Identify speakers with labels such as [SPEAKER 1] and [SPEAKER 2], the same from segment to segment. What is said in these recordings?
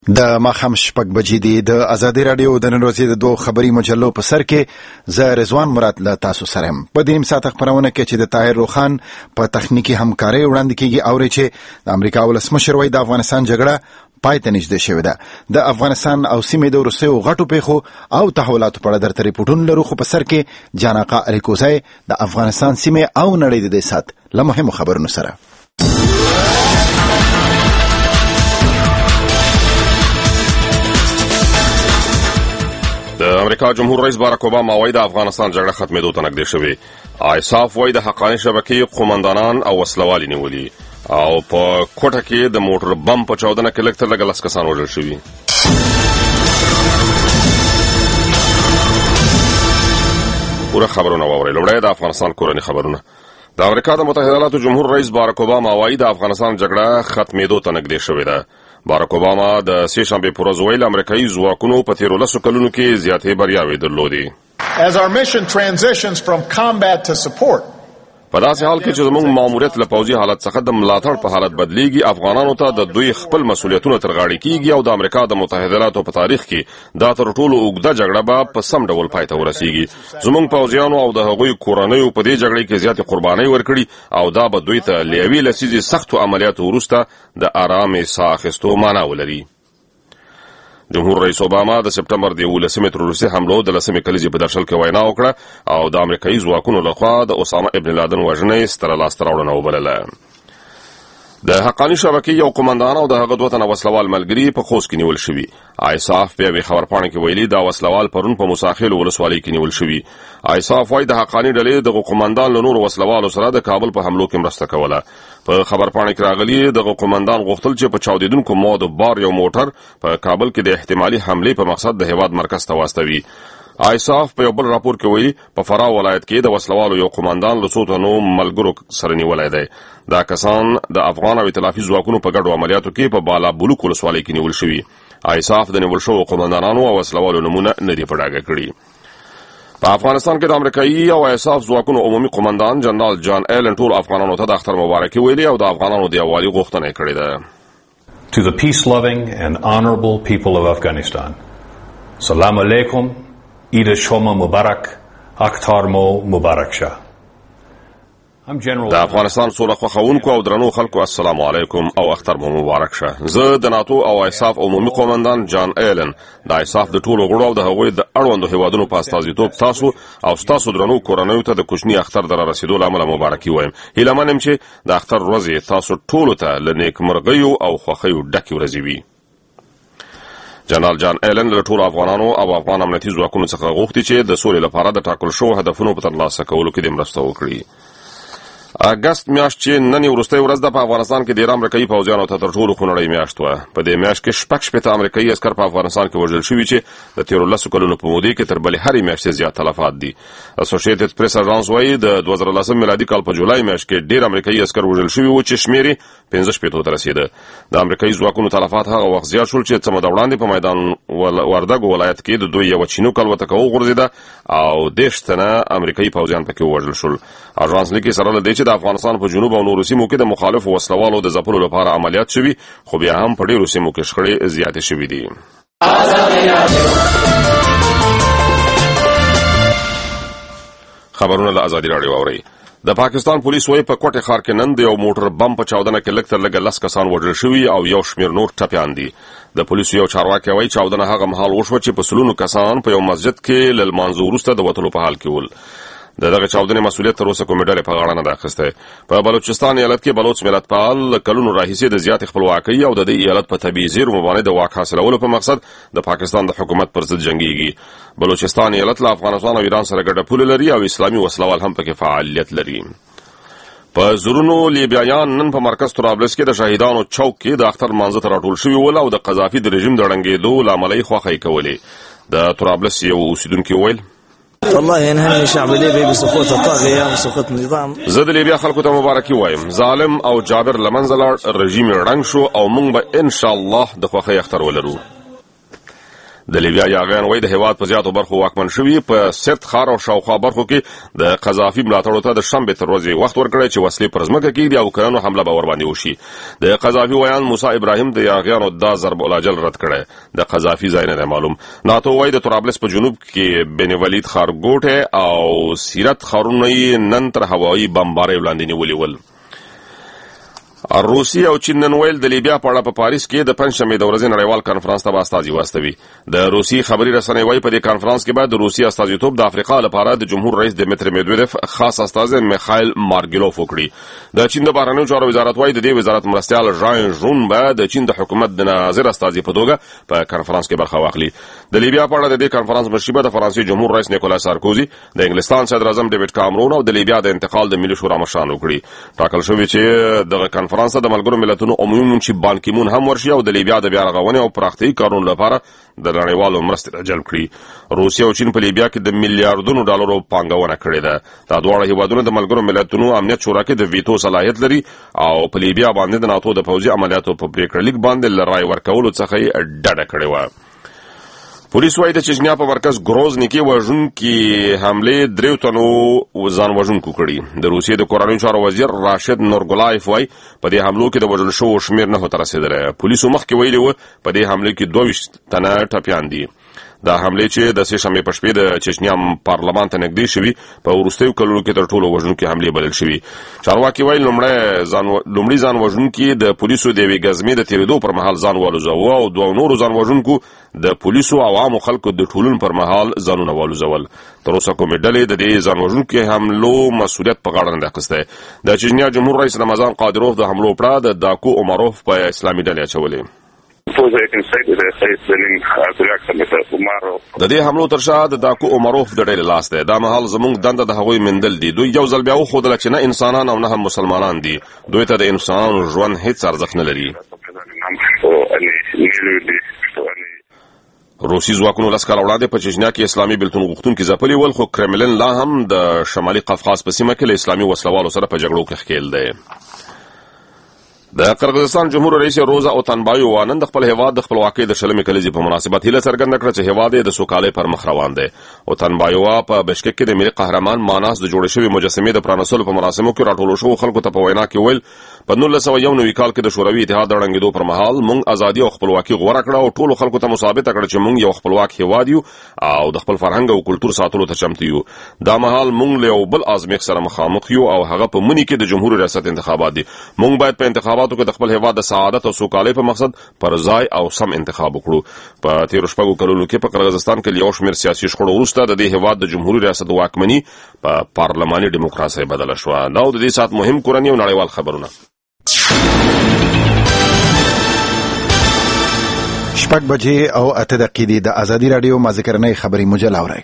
[SPEAKER 1] د ماخام شپږ بجې دی د ازادي رادیو د نن ورځې د دوه خبري مجلو په سر کې ز رضوان مراد له تاسو سره هم په دې ساعت خبرونه کې چې د طاهر روخان په تخنیکی همکاري وړاندې کیږي او چې د امریکا ولسمشر وای د افغانستان جګړه پای ته نږدې شوې ده د افغانستان او سیمې د روسیو غټو پیښو او تحولاتو په اړه درته ریپورتونه لرو خو په سر کې جانقا الیکوزای د افغانستان سیمې او نړۍ د دې سات له مهمو خبرونو سره
[SPEAKER 2] د امریکا جمهور رئیس باراک اوباما وايي د افغانستان جګړه ختمېدو ته نږدې شوې. آیساف وايي د حقاني شبکې قومندانان او وسلوالي نیولي او په کوټه کې د موټر بم په چاودنه کې لږ تر لږه 10 کسان وژل شوي. پوره خبرونه واورئ. لومړی د افغانستان کورني خبرونه. د امریکا د متحده ایالاتو جمهور رئیس باراک اوباما وايي د افغانستان جګړه ختمېدو ته نږدې شوې ده. باراک اوباما د سې شنبې پر ورځ ویل امریکایي ځواکونو په تیرو 10 کلونو کې زیاتې بریاوې درلودې.
[SPEAKER 3] As our mission transitions from combat to support,
[SPEAKER 2] په داسې حال کې چې زموږ ماموریت له پوځي حالت څخه د ملاتړ په حالت بدلیږي، افغانانو ته د دوی خپل مسؤلیتونه تر غاړې کیږي او د امریکا د متحده ایالاتو په تاریخ کې دا تر ټولو اوږده جګړه به په سم ډول پای ته ورسیږي. زموږ پوځیانو او د هغوی کورنیو په دې جګړه کې زیاتې قربانۍ ورکړي او دا به دوی ته له یوې لسیزې سختو عملیاتو وروسته د آرامۍ ساه اخیستو معنا ولري. جمهور رئیس اوباما د سپټمبر د 11 تر روسي حملو د 10 کلیزې په درشل کې وینا وکړه او د امریکایي ځواکونو لخوا د اسامه ابن لادن وژنې ستره لاسته راوړنه وبلله. د حقاني شبکې یو قومندان او د هغه دوه تنه وسلوال ملګري په خوست کې نیول شوي. آیساف په یوې خبرپاڼه کې ویلي دا وسلوال پرون په موساخیل ولسوالۍ کې نیول شوي. آیساف وايي د حقاني ډلې د قومندان له نورو وسلوالو سره د کابل په حملو کې مرسته کوله. په خبرپاڼه کې راغلي د قومندان غوښتل چې په چاودیدونکو موادو بار یو موټر په کابل کې د احتمالي حملې په مقصد د هیواد مرکز ته واستوي. آیساف په یو بل راپور کې وایي په فراه ولایت کې د وسلوالو یو قومندان له څو تنو ملګرو سره نیولی دی. دا کسان د افغان او ائتلافي ځواکونو په ګډو عملیاتو کې په بالا بلوک ولسوالۍ کې نیول شوي. آیساف د نیول شوو قومندانانو او وسلوالو نومونه نه دي په ډاګه کړي. په افغانستان کې د امریکایي او آیساف ځواکونو عمومي قومندان جنرال جان ایلن ټول افغانانو ته د اختر مبارکي ویلي او د افغانانو د یووالي غوښتنه کړې ده.
[SPEAKER 4] To the peace-loving and honorable people of Afghanistan. Salam alaikum. Eid shoma mubarak. Akhtar mo mubarak shah.
[SPEAKER 2] د افغانستان سوله خوښونکو او درنو خلکو السلام علیکم او اختر مو مبارک شه. زه د ناتو او آیساف عمومي قومندان جان ایلن د آیساف د ټولو غړو او د هغوی د اړوندو هیوادونو په استازیتوب تاسو او ستاسو درنو کورنیو ته د کوچني اختر در رسیدو له امله مبارکي وایم. هیله منم چې د اختر ورځې تاسو ټولو ته له نیکمرغیو او خوښیو ډکې ورځې وي. جنرال جان ایلن له ټولو افغانانو او افغان امنیتي ځواکونو څخه غوښتي چې د سولې لپاره د ټاکل شوو هدفونو په ترلاسه کولو کې مرسته وکړي. اګست میاشت چې نن وروستۍ ورځ ده په افغانستان کې ډېر امریکایي پوځیانو ته تر ټولو خونړۍ میاشت وه. په دې میاشت کې شپږ امریکایي عسکر په افغانستان کې وژل شوي چې د تیرو 10 کلونو په مودې کې تر بلې هرې میاشتې زیات تلفات دي. اسوسییټډ پریس اژانس وایي د 2010 میلادي کال په جولای میاشت کې ډېر امریکایي عسکر وژل شوي وو چې شمېر یې 15 ته رسېده. د امریکایي ځواکونو تلفات هغه وخت زیات شول چې څه موده وړاندې په میدان وردګو ولایت کې د دوی یوه چینوک الوتکه وغورځېده او 10 تنه امریکایي پوځیان پکې ووژل شول. اژانس لیکي سره له دې چې د افغانستان په جنوب او نورو سیمو کې د مخالفو وسلوالو د ځپلو لپاره عملیات شوي خو بیا هم په ډېرو سیمو کې شخړې زیاتې شوي دي. خبرونه له ازادي راډیو اورئ. د پاکستان پولیس وايي په کوټه ښار کې نن د یو موټر بم په چاودنه کې لږ تر لږه 10 کسان وژل شوي او یو شمېر نور ټپیان دي. د پولیسو یو چارواکي وايي چاودنه هغه مهال وشوه چې په سلونو کسان په یو مسجد کې له لمانځه وروسته د وتلو په حال کې ول. دغه چاودنې مسؤلیت تر اوسه کومې ډلې په غاړه نه ده اخیستی. په بلوچستان ایالت کې بلوچ ملتپال کلونو راهیسې د زیاتې خپلواکۍ او د دې ایالت په طبیعي زیرمو باندې د واک حاصلولو په مقصد د پاکستان د حکومت پر ضد جنګیږي. بلوچستان ایالت له افغانستان او ایران سره ګډه پوله لري او اسلامي وسلوال هم پکې فعالیت لري. په زرونو لیبیایان نن په مرکز طرابلس کې د شهیدانو چوک کې د اختر مانځه ته راټول شوي ول او د قذافي د رژیم د ړنګېدو له امله یې خوښۍ کولې. د طرابلس یو اوسیدونکي وویل
[SPEAKER 5] والله نهني الشعب الليبي بسقوط الطاغية وسقوط النظام.
[SPEAKER 2] زه د لیبیا خلکو ته مبارکي وایم. ظالم او جابر لمنځه لاړ، رژیم ړنګ شو او موږ به ان شاء الله د خوښۍ اختر ولرو. د لیبیا یاغیان وایي د هیواد په زیاتو برخو واکمن شوي په سرت ښار او شاوخوا برخو کې د قذافي ملاتړو ته د شنبې تر ورځې وخت ورکړی چې وسلې پر ځمکه کېږدي او کننو حمله به ورباندې وشي. د قذافي ویان موسی ابراهیم د یاغیانو دا ضرب الاجل رد کړی. د قذافي ځای نه دی معلوم. ناتو وایي د طرابلس په جنوب کې بن ولید ښارګوټی او سیرت ښارونه یې نن تر هوایي بمبارۍ وړاندې نیولي ول. روسیه او چین نن ویل د لیبیا په اړه په پاریس کې د پنځشنبې د ورځې نړیوال کنفرانس ته به استازي واستوي. د روسي خبري رسنۍ وایي په دې کنفرانس کې به د روسیې استازیتوب د افریقا لپاره د جمهور رئیس دمیتری میدویدف خاص استازی میخایل مارګیلوف وکړي. د چین د بهرنیو چارو وزارت وایي د دې وزارت مرستیال ژان ژون به د چین د حکومت د ناظر استازي په توګه په کنفرانس کې برخه واخلي. د لیبیا په اړه د دې کنفرانس مشري به د فرانسې جمهور رئیس نیکولا سارکوزي، د انګلستان صدر اعظم ډیوډ کامرون او د لیبیا د انتقال د ملي شورا مشران وکړي. ټاکل شوی چې دغه کنفرانس د ملګرو ملتونو عمومي منشي بان کی مون هم ورشي او د لیبیا د بیا رغونې او پراختیايي کارونو لپاره د نړیوالو مرستې جلب کړي. روسیه او چین په لیبیا کې د میلیارډونو ډالرو پانګونه کړې ده. دا دواړه هیوادونه د ملګرو ملتونو امنیت شورا کې د ویتو صلاحیت لري او په لیبیا باندې د ناتو د پوځي عملیاتو په پریکړه لیک باندې لرای ورکولو څخه ډډه کړې و. پولیس وایي د چچنیا په مرکز ګروزني کې وژونکي حملې 3 تنو ځان وژونکو کړي. د روسیې د کورنیو چارو وزیر راشد نورګولایف وایي په دې حملو کې د وژل شوو شمېر 9 ته رسېدلی. پولیسو مخکې ویلي و په دې حملې کې 22 تنه ټپیان دي. دا حملې چې د سه شنبې په شپې د چچنیا پارلمان ته نږدې شوي په وروستیو کلونو کې تر ټولو وژونکي حملې بلل شوي. چارواکي وایي لومړی ځان وژونکي د پولیسو د یوې ګزمې د تېرېدو پر مهال ځان والوځاوه او 2 نورو ځان وژونکو د پولیسو او عامو خلکو د ټولون پر مهال ځانونه والوځول. تر اوسه کومې ډلې د دې ځان وژونکي حملو مسؤلیت په غاړه نه دی اخیستی. د چچنیا جمهور رئیس رمضان قادروف د حملو پړه د داکو عمروف په اسلامي ډلې اچولې. د دې حملو تر شا د داکو عمروف د ډلې لاس دی. دا مهال زموږ دنده د هغوی مندل دي. دوی یو ځل بیا وښودله چې نه انسانان او نه هم مسلمانان دي. دوی ته د انسانانو ژوند هیڅ ارزښت نه لري. روسي ځواکونو 10 کاله وړاندې په چچنیا کې اسلامي بېلتون غوښتونکي ځپلي ول، خو کرملن لا هم د شمالي قفقاز په سیمه کې له اسلامي وسلوالو سره په جګړو کې ښکېل دی. د قرغیزستان جمهور رئیس روزا اوتانبایووا نن د خپل هیواد د خپلواکۍ د 40مې کلیزې په مناسبت هیله څرګنده کړه چې هیواد یې د سوکالۍ پر مخ روان دی. اوتانبایووا په بشکک کې د ملي قهرمان ماناس د جوړې شوې مجسمې د پرانستلو په مراسمو کې راټولو شوو خلکو ته په وینا کې ویل په 1991 کال کې د شوروي اتحاد د ړنګېدو پر مهال موږ ازادي او خپلواکي غوره کړه او ټولو خلکو ته مثابته کړه چې موږ یو خپلواک هیواد یو او د خپل فرهنګ او کلتور ساتلو ته چمتو یو. دا مهال موږ له یو بل ازمېښت سره مخامخ یو او هغه په مني کې د جمهور ریاست انتخابات دي. موږ باید په انتخاباتو کې د خپل هیواد د سعادت او سوکالۍ په مقصد پر ځای او سم انتخاب وکړو. په تیرو شپږو کلونو کې په قرغیزستان کې یو شمېر سیاسي شخړو وروسته د دې هیواد د جمهور ریاست واکمني په پارلماني دیموکراسۍ بدله شوه. دا د دې سات مهم کورني او نړیوال خبرونه.
[SPEAKER 1] 6 بجې او 8 دقیقې د ازادي رادیو مازیګرنۍ خبري مجله اورئ.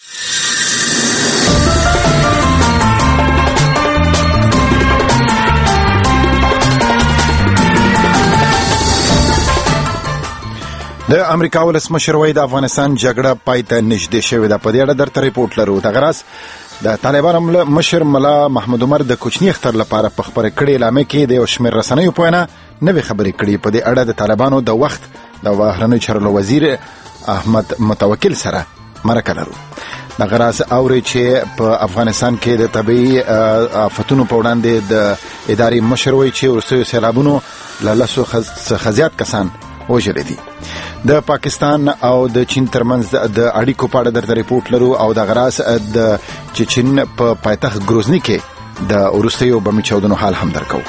[SPEAKER 1] د امریکا ولسمشر وایي د افغانستان جګړه پای ته نږدې شوې ده. په دې اړه درته ریپورټ لرو. دغه راز د طالبانو مشر ملا محمد عمر د کوچني اختر لپاره په خبره کړې اعلان کې د یو شمېر رسنیو په وینا نوې خبرې کړې. په دې اړه د طالبانو د وخت د بهرنیو چارو وزیر احمد متوکل سره مرکه لرو. دغه راز اوري چې په افغانستان کې د طبيعي آفتونو په وړاندې د ادارې مشر وایي چې وروستیو سیلابونو له 100 څخه زیات کسان وژلي دي. د پاکستان او د چین ترمنځ د اړیکو په اړه درته ریپورټ لرو او د غراس د چین په پایتخت ګروزني کې د وروستیو بمي چاودنو حال هم درکو.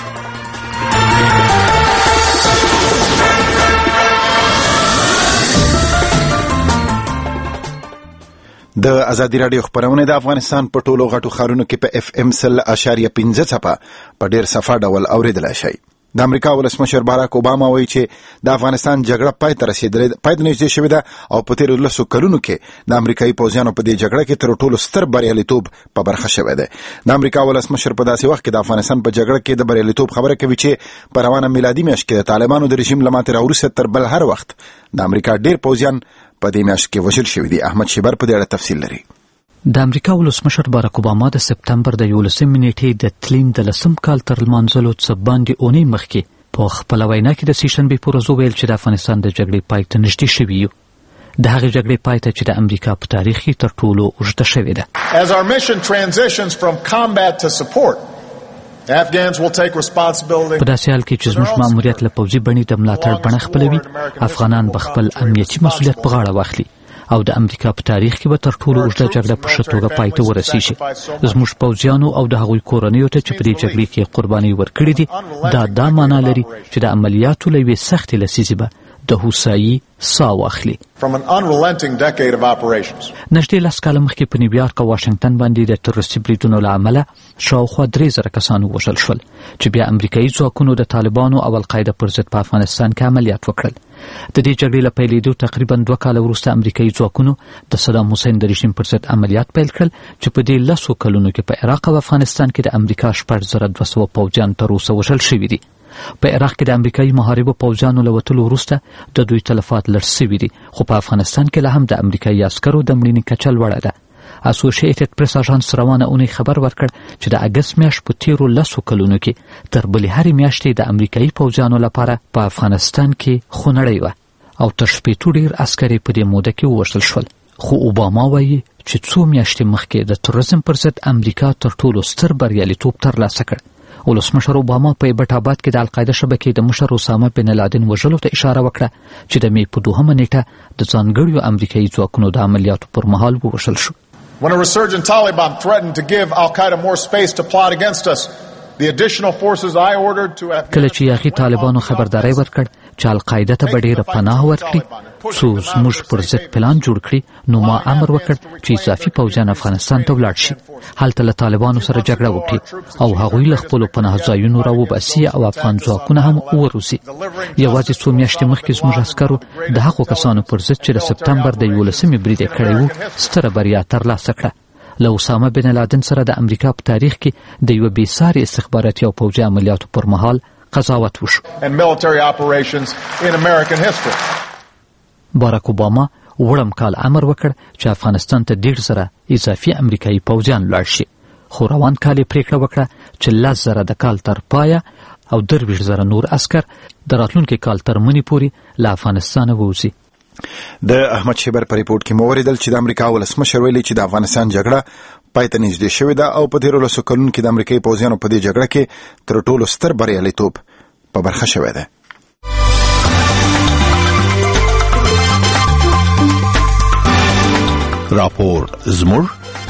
[SPEAKER 1] د ازادي رادیو خبرونه د افغانستان په ټولو غټو ښارونو کې په FM 100.15 څپه په ډیر صفه ډول اوریدلای شي. د امریکا ولسمشر باراک اوباما وایي چې د افغانستان جګړه پای ته نږدې شوې ده او په تیرو 10 کلونو کې د امریکایي پوځیانو په دې جګړه کې تر ټولو ستر بریالیتوب په برخه شوی دی. د امریکا ولسمشر په داسې وخت کې د افغانستان په جګړه کې د بریالیتوب خبره کوي چې په روانه میلادي میاشت کې د طالبانو د رژیم له ماتې راوروسته تر بل هر وخت د امریکا ډیر پوځیان په دې میاشت کې وژل شوي دي. احمد شیبر په دې اړه تفصیل لري.
[SPEAKER 6] د امریکا ولسمشر باراک اوباما د سپتمبر د 11 نیټې د تلین د 10 کال تر لمانځلو څخه باندې اونۍ مخکې په خپل وینا کې د سې شنبې پر ورځ ویل چې د افغانستان د جګړې پای ته نږدې شوی یو. د هغې جګړې پای ته چې د امریکا په تاریخ کې تر ټولو اوږده شوې ده.
[SPEAKER 3] As our mission transitions from combat to support, Afghans will take responsibility.
[SPEAKER 6] په داسې حال کې چې زموږ ماموریت له پوځي بڼې د ملاتړ بڼه خپلوي، افغانان به خپل امنیتي مسؤلیت په غاړه واخلي او د امریکا په تاریخ کې به تر ټولو اوږده جګړه په ښه توګه پای ته ورسیږي. زموږ پوځیانو او د هغوی کورنیو ته چې په دې جګړې کې قربانۍ ورکړې دي دا معنا لري چې د عملیاتو له یوې سختې لسیزې به د هوسایي ساه واخلي. نږدې 10 کاله مخکې په نیویارک او واشنګټن باندې د تروریستي بریدونو له امله شاوخوا 3000 کسان ووژل شول چې بیا امریکایي ځواکونو د طالبانو او القاعده پر ضد په افغانستان کې عملیات وکړل. د دې جګړې له پیلېدو تقریبا 2 کاله وروسته امریکایي ځواکونو د صدام حسین د رژیم پر ضد عملیات پیل کړل چې په دې 10 کلونو کې په عراق او افغانستان کې د امریکا 4200 پوځیان تر اوسه وژل شوي دي. په عراق کې د امریکایي محاربو پوځیانو له وتلو وروسته د دوی تلفات لږ سوي دي، خو په افغانستان کې لا هم د امریکایي عسکرو د مړینې کچه لوړه ده. اسوسییټډ پریس اژانس روانه اونۍ خبر ورکړ چې د اګست میاشت په تیرو 10 کلونو کې تر بلې هرې میاشتې د امریکایي پوځیانو لپاره په افغانستان کې خونړۍ وه او تر شپېتو ډېر عسکر په دې موده کې ووژل شول. خو اوباما وایي چې څو میاشتې مخکې د تروریزم پر ضد امریکا تر ټولو ستر بریالیتوب ترلاسه کړ. ولسمشر اوباما په ایبټ آباد کې د القاعده شبکې د مشر اسامه بن لادن وژلو ته اشاره وکړه چې د مې په 2 نیټه د ځانګړیو امریکایي ځواکونو د عملیاتو پر مهال ووژل شو.
[SPEAKER 3] When a resurgent Taliban threatened to give Al-Qaeda more space to plot against us, the additional forces I ordered to Afghanistan.
[SPEAKER 6] کله چې یاغي طالبانو خبرداري ورکړ چې القاعده ته به ډېره پناه ورکړي څو زموږ پر ضد پلان جوړ کړي، نو ما امر وکړ چې اضافي پوځیان افغانستان ته ولاړ شي، هلته له طالبانو سره جګړه وکړي او هغوی له خپلو پناه ځایونو راوباسي او افغان ځواکونه هم وروزي. یوازې څو میاشتې مخکې زموږ عسکرو د هغو کسانو پر ضد چې د سپتمبر د 11مې برید یې کړی و ستره بریا ترلاسه کړه. له اسامه بن لادن سره د امریکا په تاریخ کې د یوه بېساري استخباراتي او پوځي عملیاتو پر مهال قضاوت وشو. باراک اوباما وړم کال امر وکړ چې افغانستان ته 1,000 اضافي امریکایي پوځیان لاړ شي، خو روان کال یې پریکړه وکړه چې 10,000 د کال تر پایه او 23,000 نور عسکر د راتلونکي کال تر منې پورې له افغانستانه ووځي.
[SPEAKER 1] د احمد شیبر په ریپورت کې مو ولیدل چې د امریکا ولسمشر ویلي چې د افغانستان جګړه پای ته نږدې شوې ده او په تیرو 10 کلونو کې د امریکایي پوځیانو په دې جګړه کې تر ټولو ستر بریالیتوب په برخه شوی ده.
[SPEAKER 7] راپور زموږ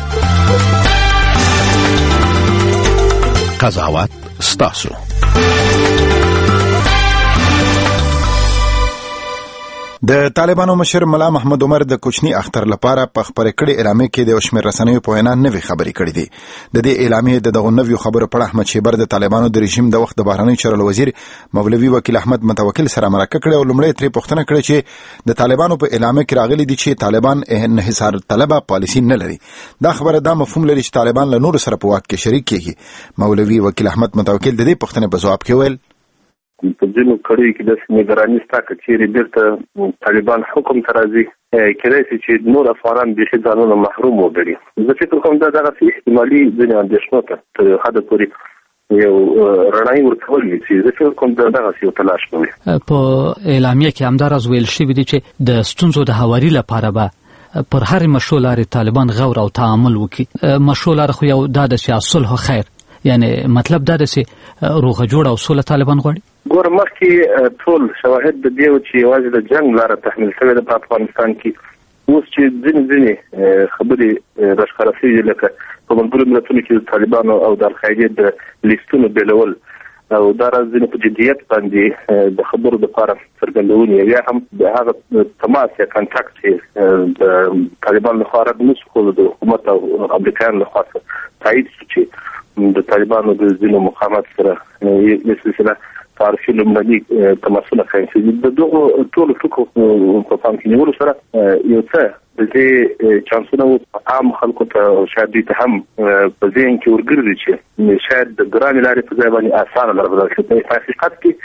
[SPEAKER 7] قضاوت ستاسو.
[SPEAKER 1] د طالبانو مشر ملا محمد عمر د کوچنی اختر لپاره په خبرې کړې اعلامیه کې د شمیر رسنیو په وینا نوې خبرې کړې دي. د دې اعلامیه د دغه نوې خبرو په اړه احمد شیبر د طالبانو د رژیم د وخت د بهرنی چارو وزیر مولوي وکیل احمد متوکل سره مرکه کړې او لومړی ترې پوښتنه کړې چې د طالبانو په اعلامیه کې راغلي دي چې طالبان انحصار طلبه پالیسي نه لري. دا خبره دا مفهوم لري چې طالبان له نور سره په واک کې شریک کیږي. مولوي وکیل احمد متوکل د دې پوښتنې په ځواب کې ویل
[SPEAKER 8] په ځینو کړیو کې د نگراني ستا که چیرې بیرته طالبان حکم ته راځي کېدای شي چې نور افغانان بیخي ځانونه محروم وګڼي. زه فکر کوم دا دغسې احتمالي ځینې اندېښنو ته تر حده پورې یو رڼایي ورکول وي چې زه فکر کوم دا دغسې یو تلاش کوي.
[SPEAKER 6] په اعلامیه کې همداراز ویل شوي دي چې د ستونزو د هواري لپاره به پر هرې مشروع لارې طالبان غور او تعامل وکړي. مشروع لاره خو یو دا ده چې صلح او خیر، یعنی مطلب دا ده چې روغه جوړه او سوله طالبان غواړي.
[SPEAKER 8] ګوره مخکې ټول شواهد د دې و چې یوازې د جنګ لاره تحمیل شوې ده په افغانستان کې. اوس چې ځینې خبرې راښکاره شوي دي لکه په ملګرو ملتونو کې د طالبانو او د القاعدې د لیستونو بیلول او دا راز ځینې په جدیت باندې د خبرو دپاره څرګندونې یا هم د هغه تماس یا کانټاکټ چې د طالبانو لخوا رد نه شو، خو د حکومت او امریکایانو لخوا تایید شو چې د طالبانو د ځینو مقامات سره یې سلسله تعرفي لومړني تماسونه قایم شوي. د دغو ټولو ټکو په پام کې نیولو سره یو څه د دې چانسونه عام خلکو ته شاید دوی ته هم په ذهن کې ورګرځي چې شاید د ګرانې لارې په ځای باندې اسانه لاره بدل شي. په حقیقت کې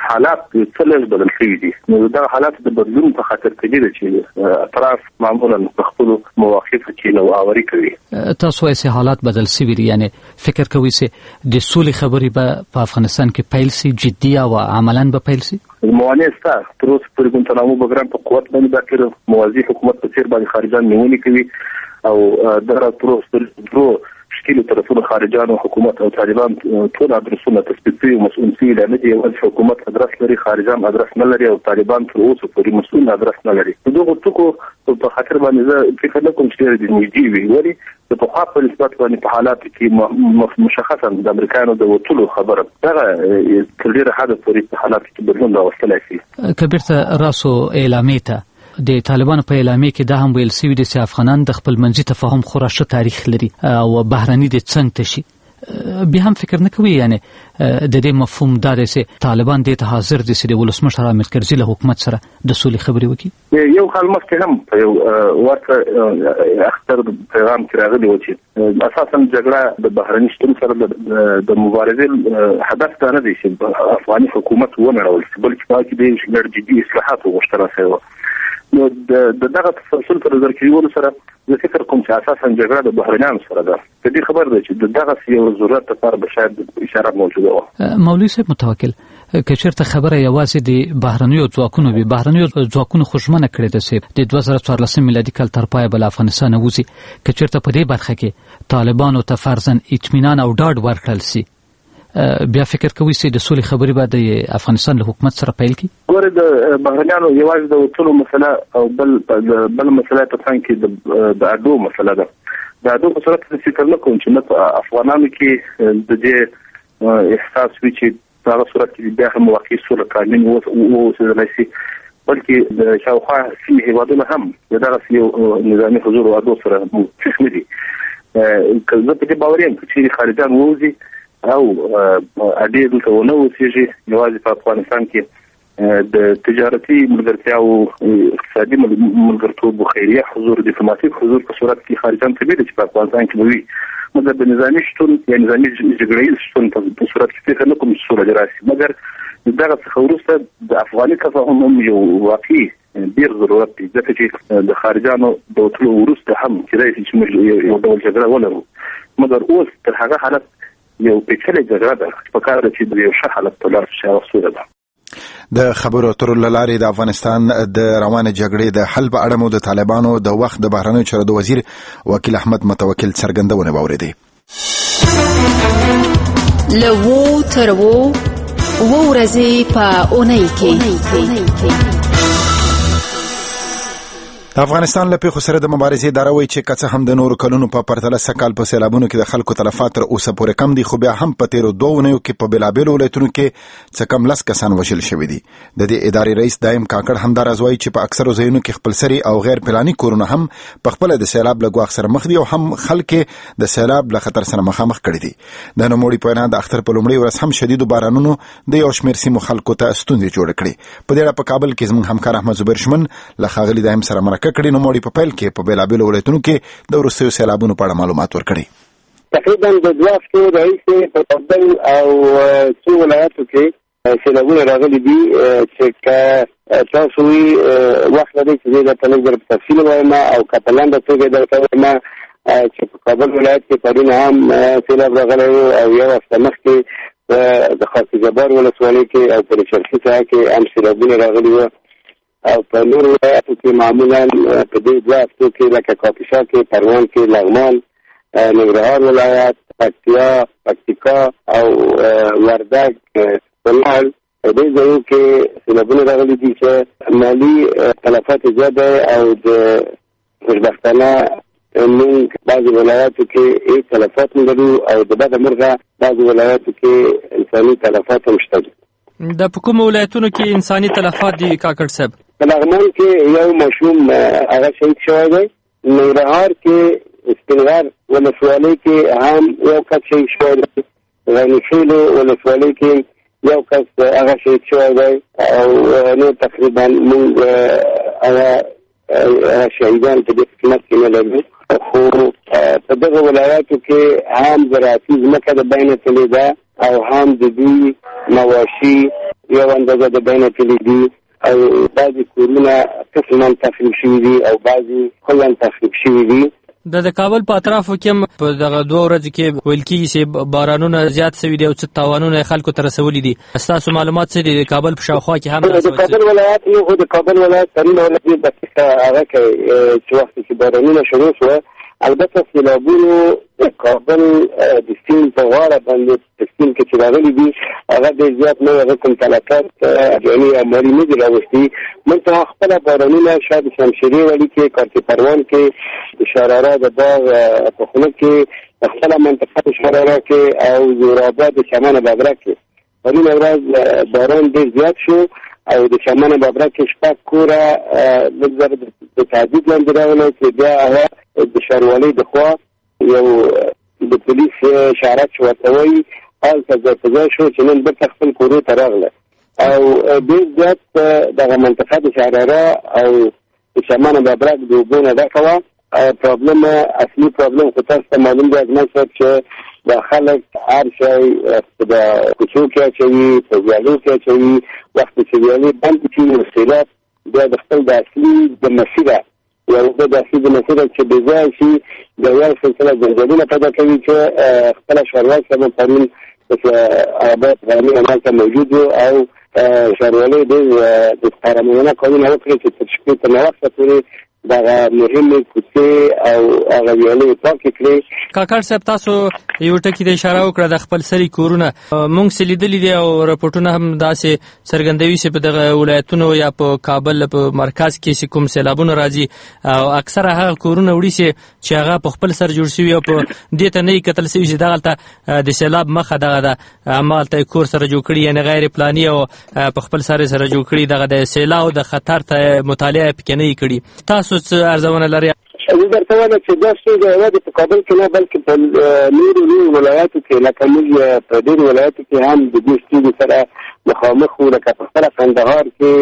[SPEAKER 8] حالات څلور بدل شوي دي. نو دا حالات د بدلون په خاطر کې دي چې اطراف معمولا په خپل مواقف کې نو اوري کوي.
[SPEAKER 6] تاسو یې حالات بدل شوي دي، یعنی فکر کوي چې د سولې خبرې په افغانستان کې پیل شي، جدي او عملاً به پیل شي؟
[SPEAKER 8] موانع ستا تر اوسه پورې ګونتنامو بګرام په قوت باندې باکره موازی حکومت په څیر باندې خارجان نیونې کوي او دا تر اوسه شکل طرفونو خارجان او حکومت او طالبان ټول ادرسونه تثبیتي او مسؤل دي، نه دي او حکومت ادرس لري، خارجان ادرس نه لري او طالبان تر اوسه پورې مسؤل ادرس نه لري. دغه ټکو په خاطر باندې فکر نه کوم چې د نږدې وي، ولی په خوا په نسبت باندې په حالات کې مشخصا د امریکایانو د وټولو خبره دغه تر ډیره حد پورې په حالات کې بدلون راوستلی شي.
[SPEAKER 6] کبیرته راسو اعلامیه ته د طالبانو په اعلامیه کې دا هم ویل شوي دي چې افغانان د خپل منځي تفاهم خورا ښه تاریخ لري او بهرني د څنګ ته شي. بیا هم فکر نه کوي یعنی د دې مفهوم دا دی چې طالبان دې ته حاضر دي چې د ولسمشر حامد کرزي له حکومت سره د سولې خبرې وکړي؟
[SPEAKER 8] یو کال مخکې هم په یو ورته اختر پیغام کې راغلی و چې اساسا جګړه د بهرني شتون سره د مبارزې هدف دا نه دی چې افغاني حکومت ونړول شي، بلکې باید د ډېر جدي اصلاحات وغوښتل شي. نو دغه تسلسل پر نظر کې ورو سره زه فکر کوم چې اساسا جګړه د بهرنیانو سره ده. په دې خبر ده چې دغه یو ضرورت لپاره به شاید اشاره موجوده وه.
[SPEAKER 6] مولوي صاحب متوکل، که چېرته خبره یوازې د بهرنیو ځواکونو وي، بهرنیو ځواکونو خو ژمنه کړې ده چې د 2014 میلادي کال تر پایه به له افغانستانه وځي. که چېرته په دې برخه کې طالبانو ته فرضاً اطمینان او ډاډ ورکړل شي، بیا فکر کوي چې د سولې خبرې به د افغانستان له حکومت سره پیل کړي؟
[SPEAKER 8] ګوره د بهرنیانو یوازې د وټولو مسله او بل مسله په څنګ کې د اډو مسله ده. د اډو په صورت کې فکر نه کوم چې نه په افغانانو کې د دې احساس وي چې هغه صورت کې بیا هم واقعي سوله قانون واوسېدلی شي، بلکې د شاوخوا سیمې هېوادونه هم دغسې یو نظامي حضور او اډو سره موافق نه دي. که زه په دې باور یم که چېرې خارجان ووځي او اډې دلته ونه اوسېږي، یوازې په افغانستان کې د تجارتي ملګرتیا او اقتصادي ملګرتوب او خیریه حضور، ډیپلوماټیک حضور په صورت کې خارجان طبیعي چې په افغانستان کې وي، مګر د نظامي شتون یا نظامي جګړې شتون په صورت کې فکر نه کوم چې سوله دې راشي. مګر دغه څخه وروسته د افغاني تفاهم هم یو واقعي ډېر ضرورت دی، ځکه چې د خارجانو د وتلو وروسته هم کېدای شي چې موږ یو ډول جګړه ولرو، مګر اوس تر هغه حالت یو پیچلې جګړه ده په کار ده چې د یو ښه حالت په لار شي او سوله ده.
[SPEAKER 1] د خبرو اترو له لارې د افغانستان د روانه جګړې د حل په اړه مو د طالبانو د وخت د بهرنیو چارو د وزیر وکیل احمد متوکل څرګندونه واورېدې.
[SPEAKER 9] له وو تر وو ورځې په اونۍ کې
[SPEAKER 1] افغانستان له پیښو سره د مبارزې اداره وایي چې که څه هم د نورو کلونو په پرتله سږ کال په سیلابونو کې د خلکو تلفات تر اوسه پورې کم دي، خو بیا هم په تېرو 2 اونیو کې په بېلابېلو ولایتونو کې څه کم 10 کسان وژل شوي دي. د دې ادارې رئیس دایم کاکړ همدا راز وایي چې په اکثرو ځایونو کې خپلسري او غیر پلاني کورونه هم په خپله د سیلاب له ګواښ سره مخ دي او هم خلک د سیلاب له خطر سره مخامخ کړي دي. د نوموړي په وینا د اختر په لومړۍ ورځ هم شدیدو بارانونو د یو شمېر سیمو خلکو ته ستونزې جوړې کړې. په دې اړه په کابل کې زموږ همکار احمد زبیر شمن له ښاغلي دایم سره مرکه کړې. نوموړي په کې په بېلابېلو ولایتونو کې د وروستیو سیلابونو په اړه معلومات ورکړي.
[SPEAKER 10] تقریبا د 2 هفتو راهیسې په کابل او څو ولایاتو کې سیلابونه راغلي دي چې که تاسو وخت لرئ چې زه درته لږ په تفصیل ووایم او که په لنډه توګه درته ووایم چې په کابل ولایت کې پرون هم سیلاب راغلی و او یو هفته مخکې د خاص جبار ولسوالۍ کې او په شرقي ساحه کې هم سیلابونه راغلي وو او په نور ولایاتو کې معمولا په دې 2 هفتو کې لکه کاپیسا کې، پروان کې، لغمان، ننګرهار ولایت، پکتیکا او وردګ، کونړ په دې ځایو کې سیلابونه راغلي دي چې مالي تلفات زیاده او د خوشبختانه موږ بعضې ولایاتو کې هیڅ تلفات نه لرو او د بده مرغه بعضې ولایاتو کې انساني تلفات هم شته دي.
[SPEAKER 11] د په کومو ولایتونو کې انساني تلفات دي کاکړ صاحب؟
[SPEAKER 10] په لغمان کې یو ماشوم هغه شهید شوی دی، ننګرهار کې سپینغر ولسوالۍ کې هم یو کس شهید شوی دی، غنیخیلو ولسوالۍ کې یو کس هغه شهید شوی دی او نور تقریبا موږ هغه شهیدان په دې قسمت کې نه لرو. خو په دغه ولایاتو کې هم زراعتي ځمکه د بینه تللې ده او هم د دوی مواشي یو اندازه د بین تللی او بعضی کورونه قسما تخریب شوي دي او بعضی کلا تخریب شوي دي.
[SPEAKER 11] د کابل په اطرافو کې په دغه 2 ورځې کې ویل کېږي چې بارانونه زیات شوي دي او څه تاوانونه خلکو ته رسولي دي. ستاسو معلومات څه دي د کابل په شاوخوا کې هم؟
[SPEAKER 10] د کابل ولایت یو خو د کابل ولایت ترینه ولایت دقیقه هغه کې چې وخت کې بارانونه شروع شوه، البته سیلابونو د کابل د سیند په غاړه باندې په سیند کې چې راغلي دي هغه ډېر زیات نه هغه کوم تلفات یعنې عملي نه دي راوستي. منتها خپله بارانونه شاید شمشیرې والي کې کارتي پروان کې د شراره د باغ په خوله کې خپله منطقه د شراره کې او زوراباد د چمن ببرک کې پرون ورځ باران ډېر زیات شو او د چمن ببرک کې 6 کوره لږ زر د تعدید لاندې راغلی چې بیا هغه د ښاروالۍ د خوا یو د پولیس شارک ورته وایي هلته ځای په ځای شو چې نن بېرته خپل کورو ته راغله او ډېر زیات دغه منطقه د شراره او د چمن ببرک د اوبو نه ډکه وه. پرابلم اصلي پرابلم خو تاسو ته معلوم دی اجمل صاحب چې د خلک هر شی په کوڅو کې اچوي، په ویالو کې اچوي. وخت چې ویالې بند شي نو سیلاب بیا د خپل د اصلي د مسیره یو د اصلي د مسیره چې بې ځایه شي د یو سلسله جنجالونه پیدا کوي چې خپله ښاروال صاحب پرون آباد غرمې همالته موجود و او ښاروالۍ ډېر د قهرمانانه کارونه وکړي چې تر شپې تر ناوخته پورې دغه مهمې کوڅې او هغه ویالې پاکې کړې.
[SPEAKER 11] کاکړ صاحب تاسو یو ټکي ته اشاره وکړه د خپل سري کورونه موږ څه لیدلي دي او راپورټونه هم داسې څرګندوي چې په دغه ولایتونو یا په کابل په مرکز کې چې کوم سیلابونه راځي او اکثره هغه کورونه وړي چې هغه په خپل سر جوړ شوي او په دې ته نه کتل شوي چې دغلته د سیلاب مخه دغه ده همالته کور سره جوړ کړي یعنې غیر پلاني او په خپل سر سره جوړ کړي دغه د سیلاب د خطر ته مطالعه پکې نه کړي. تاسو څه ارزونه لري؟
[SPEAKER 10] زه درته وایم چې دا ستونزه یوازې په کابل کې نه بلکې په نورو ولایاتو کې لکه موږ په ډېرو ولایاتو کې هم د دې ستونزې سره مخامخ وو، لکه په خپله کندهار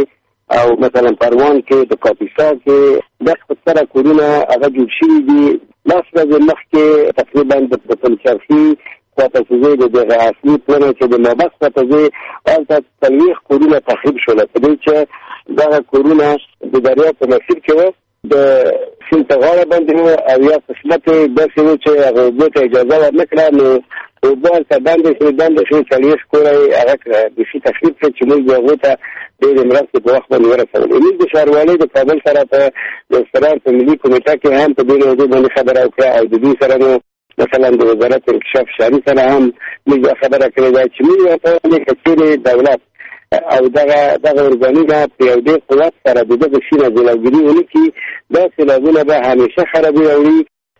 [SPEAKER 10] کې او مثلا پروان کې د کاپیسا کې داسې سره کورونه هغه جوړ شوي دي. 10 ورځې مخکې تقریبا د پلچرخي خواته چې زه د دغه اصلي پلونه چې د مابس خواته زه هلته 40 کورونه تخریب شول په دې چې دغه کورونه د دریاب په مسیر کې وو د سیند په غاړه باندې وو او یا قسمت یې داسې وو چې هغه اوبو ته اجازه ورنه کړه نو اوبه هلته بندې شوې 40 کوره یې هغه بیخي تخریب کړه چې موږ د هغو ته ډېرې مرستې په وخت باندې ورسولې. موږ د ښاروالۍ د کابل سره په د استقرار په ملي کمیټه کې هم په دې موضوع باندې خبره وکړه او د دوی سره مو مثلا د وزارت انکشاف شهري سره هم موږ خبره کړې ده چې موږ ورته وایو که چېرې دولت او دغه ارګانونه په یو ډېر قوت سره د دغه شي نه جلوګیري ونه کړي دا سیلابونه به همیشه خرابي راوړي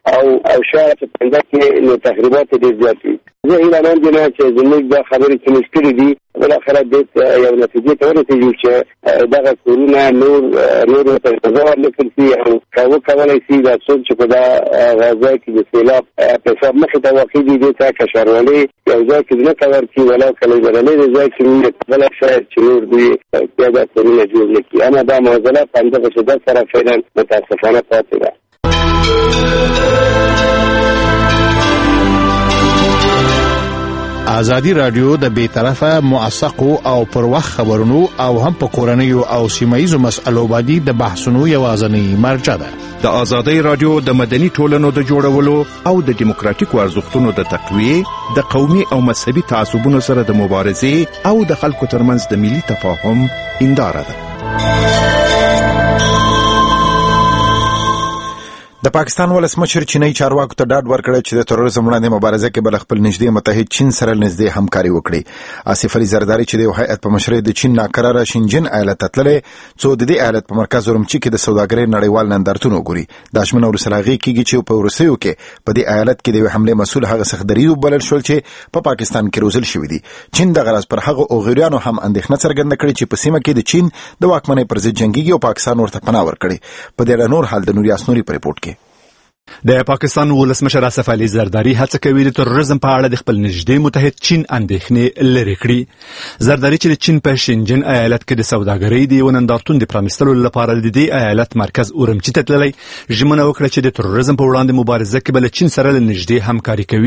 [SPEAKER 10] او شاید په پنځه کې نو تخریبات ډېر زیات وي. زه هیله مند یم چې زموږ دا خبرې چې موږ کړې دي بالاخره دې یو نتیجې ته ورسېږو چې دغه کورونه نور ورته اجازه ورنکړل شي او وکولی شي دا څوک چې په دا ځای کې د سیلاب په حساب مخې ته واقع دي دې ته که ښاروالۍ یو ځای کې ځمکه ورکړي ولو که لږ غرنۍ ځای کې موږ بله شاید چې نور دوی بیا دا کورونه جوړ نه کړي. اما دا معضله په همدغه شدت سره فعلا متاسفانه پاتې ده.
[SPEAKER 7] ازادي رادیو د بیطرفه موثقو او پر وخت خبرونو او هم په کورنیو او سیمایي مسألو باندې د بحثونو یوازنی مرجع ده.
[SPEAKER 12] د ازادي رادیو د مدني ټولنو د جوړولو او د دیموکراتیکو ارزښتونو د تقویه د قومي او مذهبي تعصبونو سره د مبارزې او د خلکو ترمنځ د ملي تفاهم هنداره ده.
[SPEAKER 1] د پاکستان ولسمشر چینی چارواکو ته ډاډ ورکړی چې د تروریزم وړاندې مبارزه کې بل خپل نږدې متحد چین سره نږدې همکاري وکړي. آصف علي زرداری چې د یو هیئت په مشرۍ د چین ناقراره شینجن ایالت ته تللی څو د دې ایالت په مرکز اورمچي کې د سوداګرۍ نړیوال نندارتون وګوري. دا ژمنه وروسته له هغې کېږي چې په وروستیو کې په دې ایالت کې د یوې حملې مسؤل هغه څخه دریځ وبلل شول چې په پاکستان کې روزل شوي دي. چین دغه راز پر هغه اوغوریانو هم اندېښنه څرګنده کړې چې په سیمه کې د چین د واکمنۍ پر ضد جنګېږي او پاکستان ورته پناه ورکړي. په دې اړه نور حال د نوریاس نوري په ریپورټ کې.
[SPEAKER 13] د پاکستان ولسمشر آصف علي زرداری هڅه کوي د تروریزم په اړه د خپل نږدې متحد چین اندېښنې لرې کړي. زرداری چې د چین په شینجن ایالت کې د سوداګرۍ د یو نندارتون د پرانیستلو لپاره د دې ایالت مرکز اورمچي ته تللی ژمنه وکړه چې د تروریزم په وړاندې مبارزه کې به له چین سره له نږدې همکاري کوي.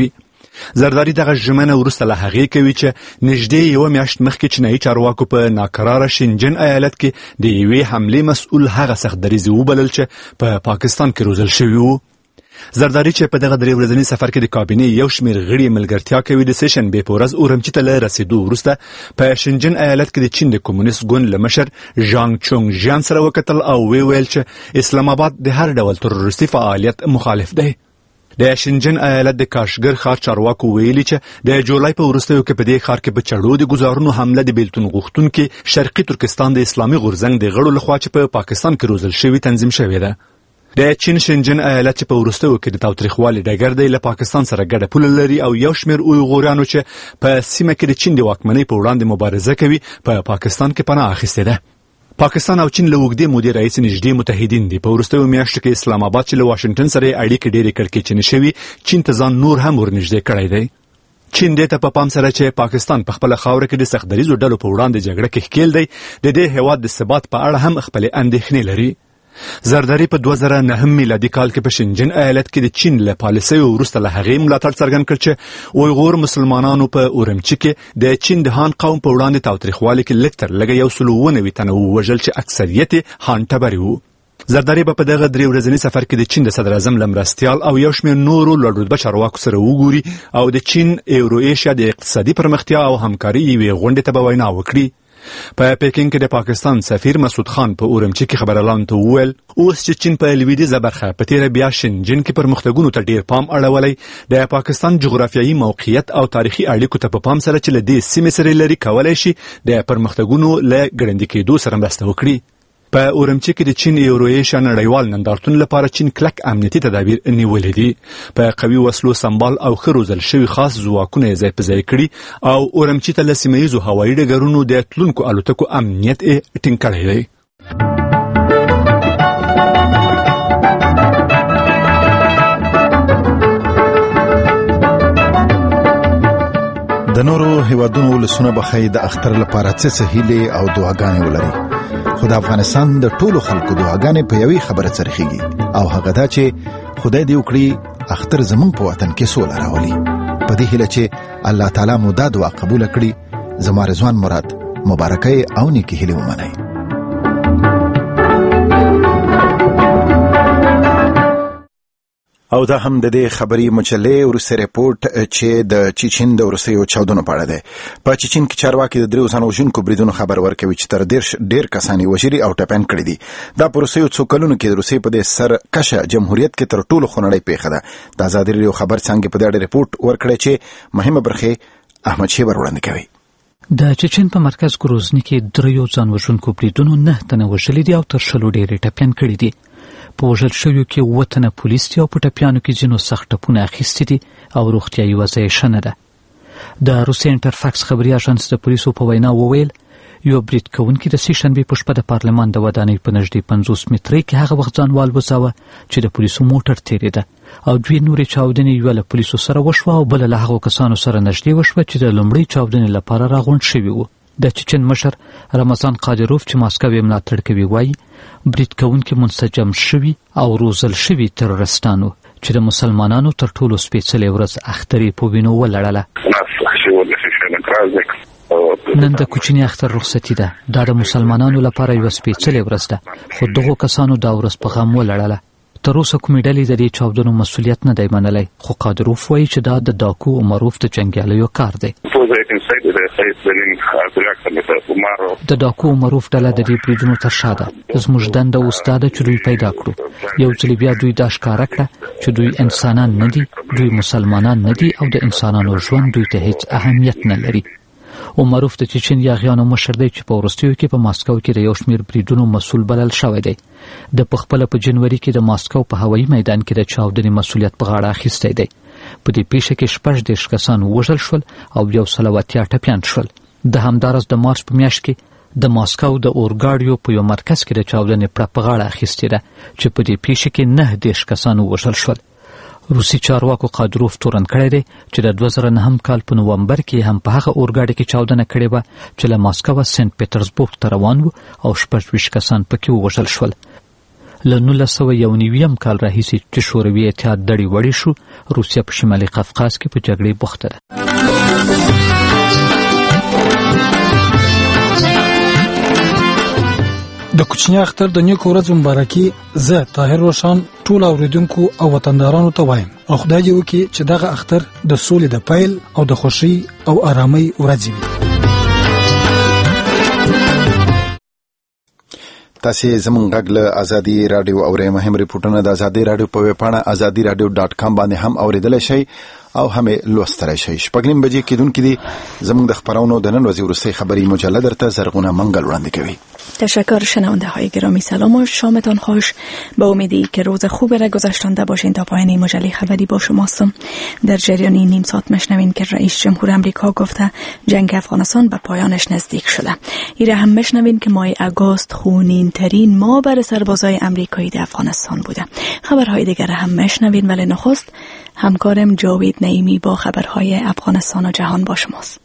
[SPEAKER 13] زرداری دغه ژمنه وروسته له هغې کوي چې نږدې یوه میاشت مخکې چینایي چارواکو په ناکراره شینجن ایالت کې د یوې حملې مسؤل هغه سخت دریځي وبلل چې په پاکستان کې روزل شوي وو. زرداری چې په دغه 3 ورځني سفر کې د کابینې یو شمېر غړي ملګرتیا کوي د سېشنبې په ورځ اورمچي ته له رسېدو وروسته په شینجن ایالت کې د چین د کمونیست ګوند له مشر ژانګ چونګ ژیان سره وکتل او ویل چې اسلام آباد د هر ډول تروریستي فعالیت مخالف دی. د شینجن ایالت د کاشګر ښار چارواکو ویلي چې د جولای په وروستیو کې په دې ښار کې په چړو د ګزارونو حمله د بیلتون غوښتونکي شرقي ترکستان د اسلامي غورځنګ د غړو لخوا چې په پاکستان کې روزل شوي تنظیم شوې ده. د چین شینجن ایالت چې په وروستیو کې د تاوتریخوالي ډګر دی له پاکستان سره ګډه پوله لري او یو شمېر اویغوریانو چې په سیمه کې د چین د واکمنۍ په وړاندې مبارزه کوي په پاکستان کې پناه اخیستې ده. پاکستان او چین له اوږدې مودې راهیسې نږدې متحدین دي. په وروستیو میاشتو کې اسلام آباد چې له واشنګټن سره اړیکې ډېرې کړکېچنې شوي چین ته ځان نور هم ورنږدې کړی دی. چین دې ته په پام سره چې پاکستان په خپله خاوره کې د سختدریځو ډلو په وړاندې جګړه کې ښکېل دی د دې هېواد د ثبات په اړه هم خپلې اندېښنې لري. زرداری په 2009 میلادي کال کې په شینجن ایالت کې د چین له پالیسیو وروسته له هغې ملاتړ څرګند کړ چې اویغور مسلمانانو په اورمچي کې د چین د هان قوم په وړاندې تاوتریخوالي کې لږ تر لږه 190 تنه ووژل چې اکثریت یې هان ټبرې وو. زرداری په دغه 3 ورځني سفر کې د چین د صدر اعظم له مرستیال او یو شمېر نورو لوړ رتبه چارواکو سره وګوري او د چین ایورو ایشیا د اقتصادي پرمختیا او همکاري یوې غونډې ته به وینا وکړي. په پیکینګ کې د پاکستان سفیر مسعود خان په اورمچي کې خبريالانو ته وویل اوس چې چین په لویدیځه برخه په تیره بیا شینجن کې پرمختګونو ته ډیر پام اړولی د پاکستان جغرافیایي موقعیت او تاریخي اړیکو ته په پام سره چې له دې سیمې سره لري کولای شي د پرمختګونو له ګړندي کېدو سره مرسته وکړي. په اورمچي کې د چین ایورویشیا نړیوال نندارتون لپاره چین کلک امنیتي تدابیر نیولې دي. په قوي وسلو سمبال او ښه روزل شوي خاص ځواکونه یې ځای په ځای کړي او اورمچي ته له سیمه ییزو هوایي ډګرونو د تلونکو الوتکو امنیت یې ټینګ کړی دی.
[SPEAKER 1] د نورو هیوادونو ولسونه به ښایي د اختر لپاره څه هیلې او دعاګانې ولري، خو د افغانستان د ټولو خلکو دعاګانې په یوې خبره څرخیږي او هغه دا چې خدای دې وکړي اختر زموږ په وطن کې سوله راولي. په دې هیله چې الله تعالی مو دا دعا قبول کړي. زما رضوان مراد مبارکۍ او نیکې هیلې ومنئ. او دا هم د دې خبري مجلې ورسته ریپورت چې د چین د روسیو چاودنو په اړه ده. په چین کې چارواکي د 3 ځانو وژونکو بریدونو خبر ورکوي چې تر ډیر کسانی وژري او ټپین کړي دي. دا په روسیو څو کلونو کې د روسیې په دې سر کشه جمهوریت کې تر ټولو خونړۍ پیښه ده. د آزادي راډیو خبر څنګه په دې ریپورت ورکړی چې مهمه برخه احمد شیبر وړاندې کوي.
[SPEAKER 6] د چین په مرکز ګروزني کې 3 ځان وژونکو بریدونو 9 تنه وژلي دي او تر 100 ډیر ټپین کړي دي. په وژل شویو کې 7 تنه پولیس دي او په ټپیانو کې ځینو سخت ټپونه اخیستي دي او روغتیایي وضع یې ښه نه ده. د روسیې انټرفاکس خبري اژانس د پولیسو په وینا وویل یو برید کوونکي د سېشنبې په شپه د پارلمان د ودانۍ په نږدې 50 مترۍ کې هغه وخت ځان والوځاوه چې د پولیسو موټر تېرېده او 2 نورې چاودنې یوه له پولیسو سره وشوه او بله له هغو کسانو سره نږدې وشوه چې د لومړۍ چاودنې لپاره راغونډ شوي وو. د چین مشر رمضان قادروف چې ماسکو یې ملاتړ کوي وایي برید کوونکي منسجم شوي او روزل شوي تروریستانو چې د مسلمانانو تر ټولو سپېڅلې ورځ اخترې په وینو ولړله. نن د کوچني اختر رخصتي ده. دا د مسلمانانو لپاره یوه سپېڅلې ورځ ده، خو دغو کسانو دا ورځ په غم ولړله. تر اوسه کومې ډلې د دې چاودنو مسؤلیت نه دی منلی، خو قادروف وایي چې دا د ډاکو او معروف د جنګیالیو کار دی. د ډاکو او معروف ډله د دې بریدونو تر شا ده. زموږ دنده اوس دا ده چې دوی پیدا کړو. یو ځل بیا دوی دا ښکاره کړه چې دوی انسانان نه دي، دوی مسلمانان نه دي او د انسانانو ژوند دوی ته هیڅ اهمیت نه لري. او معروف د چین یاغیانو مشر دی چې په وروستیو کې په ماسکو کې د یو شمېر بریدونو مسؤل بلل شوی دی. د پخپله په جنوري کې د ماسکو په هوایي میدان کې د چاودنې مسؤلیت په غاړه اخیستی دی. په دې پیښه کې 18 کسان وژل شول او 180 ټپیان شول. د همدارس د مارچ په میاشت کې د ماسکو د اورګاډیو په یو مرکز کې د چاودنې پړه په غاړه اخیستې ده چې په دې پیښه کې 19 کسان وژل شول. روسي چارواکو قادروف تورن کړی دی چې د 2009 کال په نومبر کې هم په هغه اورګاډي کې چاودنه کړې وه چې له ماسکو سنت پیټرزبورګ ته روان و او 26 کسان پکې ووژل شول. له 1991 کال راهیسې چې شوروي اتحاد دړې وړې شو، روسیه په شمالي قفقاز کې په جګړې بوخته ده.
[SPEAKER 14] د کوچنی اختر د نیکو ورځو مبارکي زه طاهر روشان ټول اوریدونکو او وطندارانو ته وایم، او خدای دې وکړي چې دغه اختر د سولې د پیل او د خوښۍ او آرامۍ ورځ وي.
[SPEAKER 1] تاسې زموږ غږ له ازادي راډیو اورئ. مهم ریپورټونه د ازادي راډیو په ویب پاڼه azadiradio.com باندې هم اوریدلی شئ او هم لوستلی شئ. 6:30 بجې کېدونکې دي. زموږ د خبرونو د نن ورځې وروستۍ خبری مجله درته زرغونه منگل وړاندې کوي.
[SPEAKER 15] تشکر شنونده های گرامی، سلام و شامتان خوش. با امیدی که روز خوبی را گذشتانده باشین تا پایان مجله خبری با شماستم. در جریان نیم ساعت مشنوین که رئیس جمهور امریکا گفته جنگ افغانستان به پایانش نزدیک شده. ایره هم مشنوین که ماه آگوست خونین ترین ماه بر سربازای امریکایی در افغانستان بوده. خبرهای دیگر هم مشنوین، ولی نخست همکارم جاوید نعیمی با خبرهای افغانستان و جهان با شماست.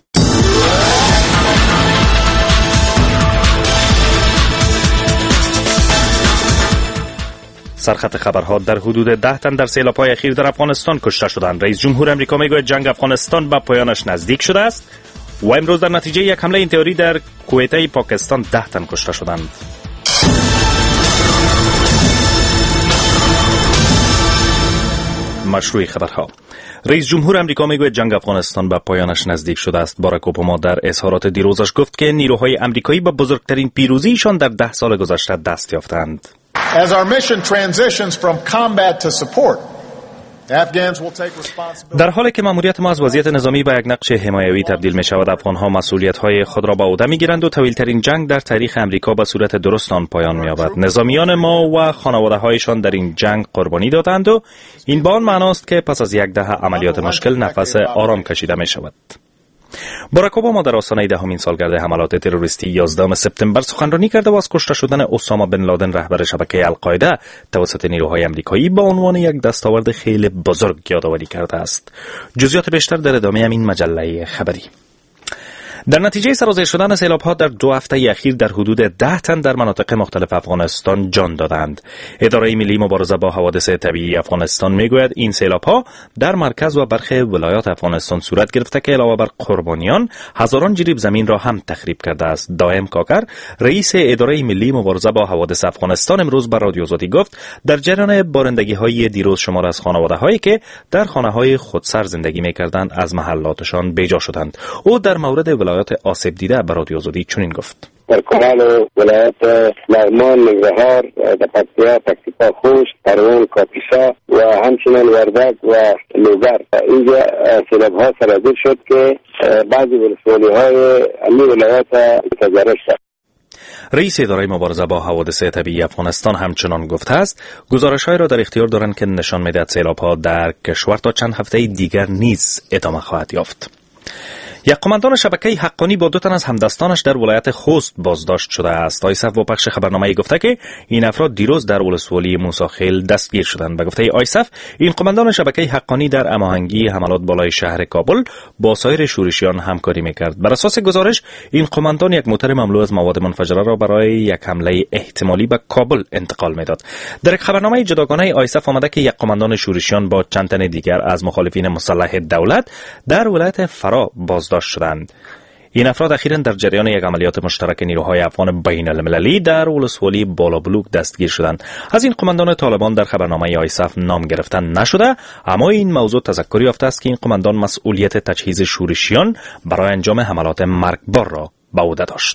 [SPEAKER 16] سرخط خبرها: در حدود 10 تن در سیلاب‌های اخیر در افغانستان کشته شدند. رئیس جمهور آمریکا میگوید جنگ افغانستان به پایانش نزدیک شده است. و امروز در نتیجه یک حمله انتحاری در کویته پاکستان 10 تن کشته شدند. مشروع خبرها: رئیس جمهور آمریکا میگوید جنگ افغانستان به پایانش نزدیک شده است. باراک اوباما در اظهارات دیروزش گفت که نیروهای آمریکایی به بزرگترین پیروزیشان در 10 سال گذشته دست یافتند.
[SPEAKER 3] As our mission transitions from combat to support,
[SPEAKER 16] در حالی که مأموریت ما از وضعیت نظامی به یک نقش حمایوی تبدیل می شود، افغان‌ها مسئولیت‌های خود را به عهده می‌گیرند و طویل‌ترین جنگ در تاریخ آمریکا به صورت درست آن پایان می‌یابد. نظامیان ما و خانواده‌هایشان در این جنگ قربانی دادند و این به آن معناست که پس از یک دهه عملیات مشکل نفس آرام کشیده می‌شود. باراک اوباما در آستانه 10مین سالگرد حملات تروریستی 11 سپتامبر سخنرانی کرده و از کشته شدن اسامه بن لادن رهبر شبکه القاعده توسط نیروهای آمریکایی به عنوان یک دستاورد خیلی بزرگ یادآوری کرده است. جزئیات بیشتر در ادامه این مجله خبری. در نتیجه سرازیر شدن سیلاب‌ها در 2 هفته اخیر در حدود 10 تن در مناطق مختلف افغانستان جان دادند. اداره ملی مبارزه با حوادث طبیعی افغانستان میگوید این سیلاب‌ها در مرکز و برخی ولایات افغانستان صورت گرفته که علاوه بر قربانیان هزاران جریب زمین را هم تخریب کرده است. دائم کاکر، رئیس اداره ملی مبارزه با حوادث افغانستان، امروز به رادیو آزادی گفت در جریان بارندگی‌های دیروز شمار از خانواده‌هایی که در خانه‌های خودسر زندگی می‌کردند از محلاتشان بیجا شدند. او در مورد ولایات آسیب دیده به رادیو آزادی چنین گفت:
[SPEAKER 10] در کمال و ولایت لغمان، ننگرهار، در پکتیا، تکتیکا، خوست، پروان، کاپیسا و همچنین وردک و لوگر اینجا سیلاب‌ها سرازیر شد که بعضی ولسوالی‌های امی ولایت تجارت شد.
[SPEAKER 16] رئیس اداره مبارزه با حوادث طبیعی افغانستان همچنان گفته است گزارش‌هایی را در اختیار دارند که نشان می‌دهد سیلاب‌ها در کشور تا چند هفته دیگر نیز ادامه خواهد یافت. یک قماندان شبکه حقانی با 2 تن از همدستانش در ولایت خوست بازداشت شده است. آیسف با پخش خبرنامه‌ای گفته که این افراد دیروز در ولسوالی موساخیل دستگیر شدند. به گفته آیسف، این قماندان شبکه حقانی در هماهنگی حملات بالای شهر کابل با سایر شورشیان همکاری می‌کرد. بر اساس گزارش، این قماندان یک موتر مملو از مواد منفجره را برای یک حمله احتمالی به کابل انتقال می‌داد. در یک خبرنامه جداگانه آیسف آمده که یک قماندان شورشیان با چند تن دیگر از مخالفین مسلح دولت در ولایت فرا بازداشت شدند. این افراد اخیراً در جریان یک عملیات مشترک نیروهای افغان بین المللی در ولسوالی بالابلوک دستگیر شدند. از این قماندان طالبان در خبرنامه آیسف نام گرفته نشده، اما این موضوع تذکر یافته است که این قماندان مسئولیت تجهیز شورشیان برای انجام حملات مرگبار را به عهده داشت.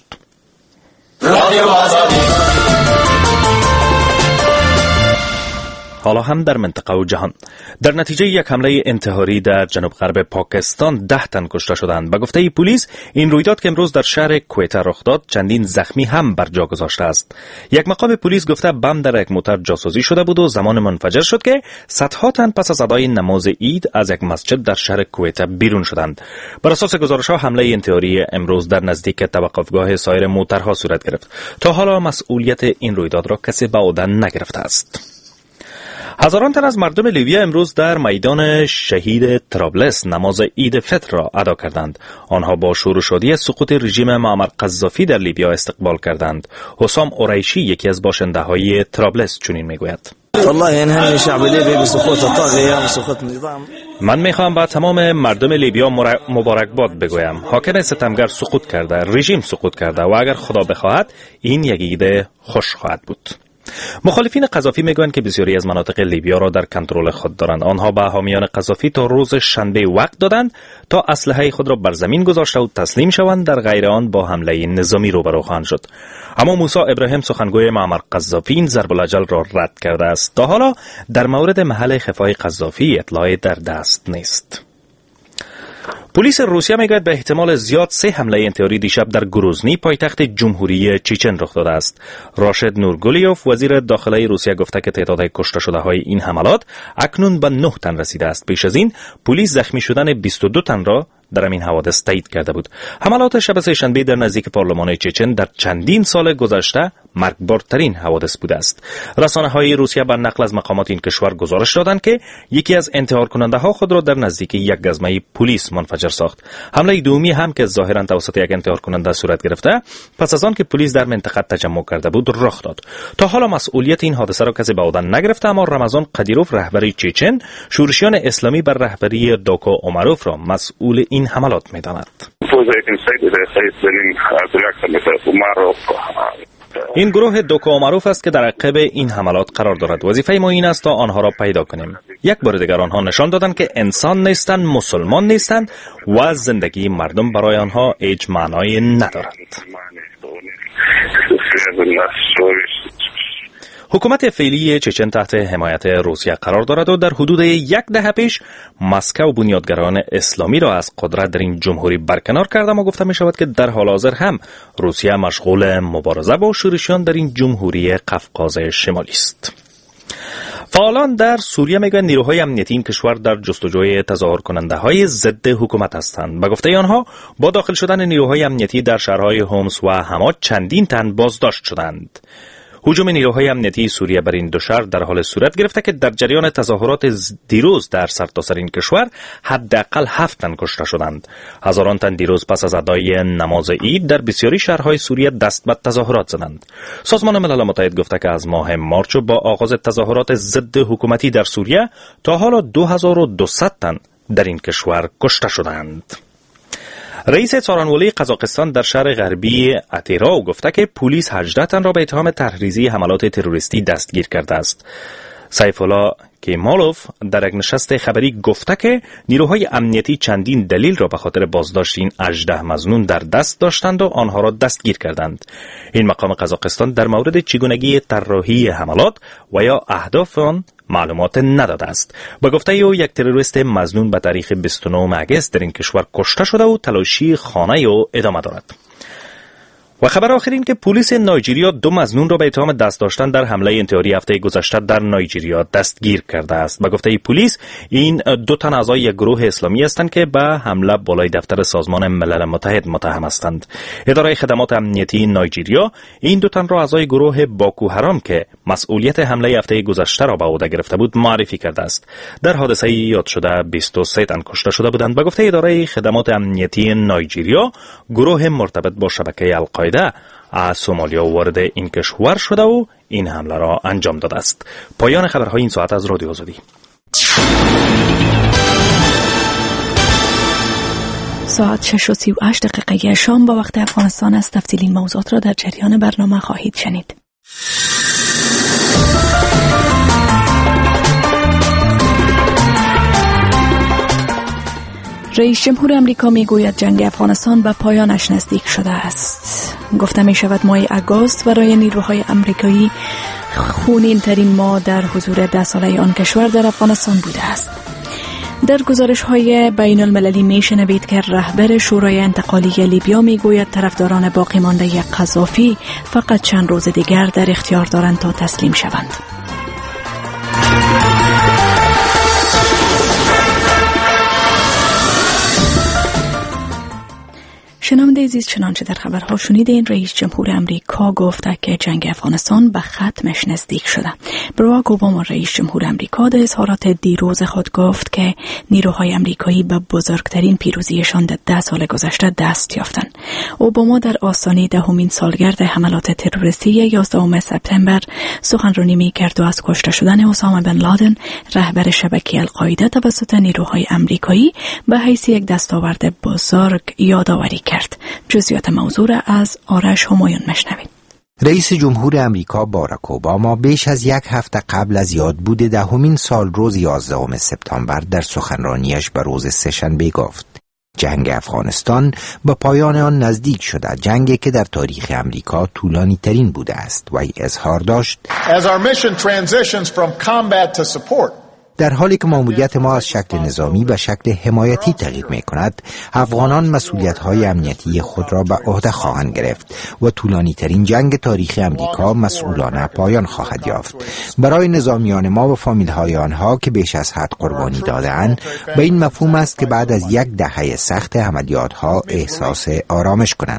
[SPEAKER 16] حالا هم در منطقه و جهان. در نتیجه یک حمله انتحاری در جنوب غرب پاکستان 10 تن کشته شدند. به گفته پلیس، این رویداد که امروز در شهر کویته رخ داد چندین زخمی هم بر جا گذاشته است. یک مقام پلیس گفته بم در یک موتر جاسازی شده بود و زمان منفجر شد که صدها تن پس از ادای نماز عید از یک مسجد در شهر کویته بیرون شدند. بر اساس گزارش‌ها حمله انتحاری امروز در نزدیک توقفگاه سایر موترها صورت گرفت. تا حالا مسئولیت این رویداد را کسی به عهده نگرفته است. هزاران تن از مردم لیبیا امروز در میدان شهید طرابلس نماز عید فطر را ادا کردند. آنها با شور و شادی سقوط رژیم معمر قذافی در لیبیا استقبال کردند. حسام اوریشی یکی از باشنده‌های طرابلس چنین میگوید: من میخوام با تمام مردم لیبیا مبارکباد بگویم. حاکم ستمگر سقوط کرده، رژیم سقوط کرده و اگر خدا بخواهد این یک عید خوش خواهد بود. مخالفین قذافی میگویند که بسیاری از مناطق لیبیا را در کنترل خود دارند. آنها به حامیان قذافی تا روز شنبه وقت دادند تا اسلحه خود را بر زمین گذاشته و تسلیم شوند، در غیر آن با حمله نظامی روبرو خواهند شد. اما موسی ابراهیم سخنگوی معمر قذافی این ضرب الاجل را رد کرده است. تا حالا در مورد محل خفای قذافی اطلاعی در دست نیست. پلیس روسیه میگوید به احتمال زیاد 3 حمله انتحاری دیشب در گروزنی پایتخت جمهوری چچن رخ داده است. راشد نورگولیوف وزیر داخلی روسیه گفته که تعداد کشته شده های این حملات اکنون به 9 تن رسیده است. پیش از این پلیس زخمی شدن 22 تن را در این حوادث تایید کرده بود. حملات شب سه‌شنبه در نزدیک پارلمان چچن در چندین سال گذشته مرگبارترین حوادث بوده است. رسانه‌های روسیه بر نقل از مقامات این کشور گزارش دادند که یکی از انتحار کننده ها خود را در نزدیک یک گزمه پلیس منفجر ساخت. حمله دومی هم که ظاهرا توسط یک انتحار کننده صورت گرفته پس از آن که پلیس در منطقه تجمع کرده بود رخ داد. تا حالا مسئولیت این حادثه را کسی به عهده نگرفته، اما رمضان قدیروف رهبر چچن شورشیان اسلامی بر رهبری داکو اوماروف را مسئول این حملات می‌داند. این گروه دوکو اوماروف است که در عقب این حملات قرار دارد. وظیفه ما این است تا آنها را پیدا کنیم. یک بار دیگر آنها نشان دادند که انسان نیستند، مسلمان نیستند و زندگی مردم برای آنها هیچ معنایی ندارد. حکومت فعلی چچن تحت حمایت روسیه قرار دارد و در حدود 1 دهه پیش مسکو بنیادگران اسلامی را از قدرت در این جمهوری برکنار کرده و گفته می شود که در حال حاضر هم روسیه مشغول مبارزه با شورشیان در این جمهوری قفقاز شمالی است. فعالان در سوریه میگویند نیروهای امنیتی این کشور در جستجوی تظاهر کننده های ضد حکومت هستند. به گفته آنها با داخل شدن نیروهای امنیتی در شهرهای هومس و حما چندین تن بازداشت شدند. هجوم نیروهای امنیتی سوریه بر این دو شهر در حال صورت گرفته که در جریان تظاهرات دیروز در سرتاسر این کشور حداقل 7 تن کشته شدند. هزاران تن دیروز پس از ادای نماز عید در بسیاری شهرهای سوریه دست به تظاهرات زدند. سازمان ملل متحد گفته که از ماه مارچ با آغاز تظاهرات ضد حکومتی در سوریه تا حالا 2200 تن در این کشور کشته شدند. رئیس څارنوالۍ قزاقستان در شهر غربی اتیراو گفته که پلیس 18 تن را به اتهام تحریضی حملات تروریستی دستگیر کرده است. سیف الله کیمالوف در یک نشست خبری گفته که نیروهای امنیتی چندین دلیل را به خاطر بازداشت این 18 مظنون در دست داشتند و آنها را دستگیر کردند. این مقام قزاقستان در مورد چگونگی طراحی حملات و یا اهداف آن معلومات نداده است. با گفته او یک تروریست مظنون به تاریخ 29 اگست در این کشور کشته شده و تلاشی خانه او ادامه دارد. و خبر آخر این که پلیس نایجریا 2 مظنون را به اتهام دست داشتن در حمله انتحاری هفته گذشته در نایجریا دستگیر کرده است. به گفته پلیس این 2 تن اعضای یک گروه اسلامی هستند که به حمله بالای دفتر سازمان ملل متحد متهم هستند. اداره خدمات امنیتی نایجریا این 2 تن را اعضای گروه باکو حرام که مسئولیت حمله هفته گذشته را به عهده گرفته بود معرفی کرده است. در حادثه یاد شده 23 تن کشته شده بودند. به گفته اداره خدمات امنیتی نایجریا گروه مرتبط با شبکه القاعده از سومالیا وارد این کشور شده و این حمله را انجام داده است. پایان خبرهای این ساعت از رادیو آزادی.
[SPEAKER 15] ساعت 6:38 شام با وقت افغانستان است. تفصیل این موضوعات را در جریان برنامه خواهید شنید. رئیس جمهور امریکا میگوید جنگ افغانستان به پایانش نزدیک شده است. گفته می شود ماه آگوست برای نیروهای امریکایی خونین ترین ماه در حضور 10 ساله آن کشور در افغانستان بوده است. در گزارش های بین المللی می شنوید که رهبر شورای انتقالی لیبیا می گوید طرفداران باقی مانده قذافی فقط چند روز دیگر در اختیار دارند تا تسلیم شوند. شنونده عزیز، چنانچه در خبرها شنیدین، رئیس جمهور امریکا گفته که جنگ افغانستان به ختمش نزدیک شده. باراک اوباما رئیس جمهور امریکا در اظهارات دیروز خود گفت که نیروهای امریکایی به بزرگترین پیروزیشان در 10 سال گذشته دست یافتند. اوباما در آستانه 10مین سالگرد حملات تروریستی 11 سپتامبر سخنرانی می‌کرد و از کشته شدن اسامه بن لادن، رهبر شبکه القاعده، توسط نیروهای امریکایی به حیث یک دستاورد بزرگ یادآوری کرد. جزئیات موضوع را از آرش همایون مشنوید.
[SPEAKER 17] رئیس جمهور امریکا باراک اوباما بیش از یک هفته قبل از یادبود 10مین سالروز 11 سپتامبر در سخنرانیش به روز سه‌شنبه گفت: جنگ افغانستان به پایان آن نزدیک شده، جنگی که در تاریخ امریکا طولانی ترین بوده است. و اظهار داشت: در حالی که ماموریت ما از شکل نظامی به شکل حمایتی تغییر می کند، افغانان مسئولیت‌های امنیتی خود را به عهده خواهند گرفت و طولانی ترین جنگ تاریخ امریکا مسئولانه پایان خواهد یافت. برای نظامیان ما و فامیل‌های آنها که بیش از حد قربانی داده‌اند، به این مفهوم است که بعد از یک دهه سخت عملیات‌ها احساس آرامش کنند.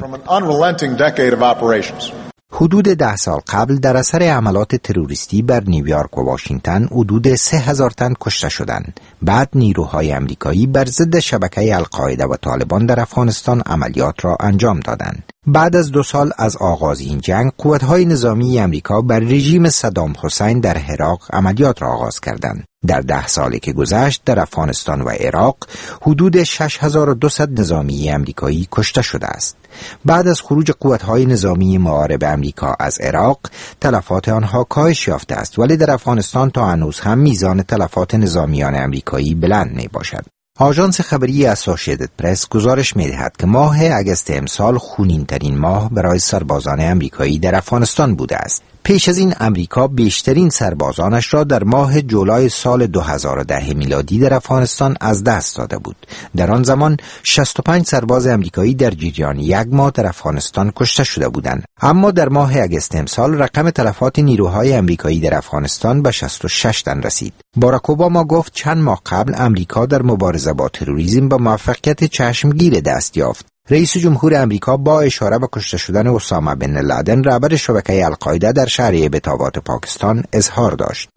[SPEAKER 17] حدود 10 سال قبل در اثر حملات تروریستی بر نیویورک و واشنگتن حدود 3000 تن کشته شدند. بعد نیروهای امریکایی بر ضد شبکه القاعده و طالبان در افغانستان عملیات را انجام دادند. بعد از 2 سال از آغاز این جنگ، قوت‌های نظامی امریکا بر رژیم صدام حسین در عراق عملیات را آغاز کردند. در 10 سالی که گذشت در افغانستان و عراق حدود 6200 نظامی امریکایی کشته شده است. بعد از خروج قوت‌های نظامی معارب امریکا از عراق، تلفات آنها کاهش یافته است، ولی در افغانستان تا هنوز هم میزان تلفات نظامیان امریکایی بلند می باشد. آژانس خبری اسوسییتد پرس گزارش می‌دهد که ماه اگست امسال خونین‌ترین ماه برای سربازان امریکایی در افغانستان بوده است. پیش از این امریکا بیشترین سربازانش را در ماه جولای سال 2010 میلادی در افغانستان از دست داده بود. در آن زمان 65 سرباز امریکایی در جریان 1 ماه در افغانستان کشته شده بودند. اما در ماه اگست امسال رقم تلفات نیروهای امریکایی در افغانستان به 66 تن رسید. باراک اوباما گفت چند ماه قبل امریکا در مبارزه با تروریسم به موفقیت چشمگیر دست یافت. رئیس جمهور امریکا با اشاره به کشته شدن اسامه بن لادن، رهبر شبکه القاعده در شهر ابتابات پاکستان، اظهار داشت: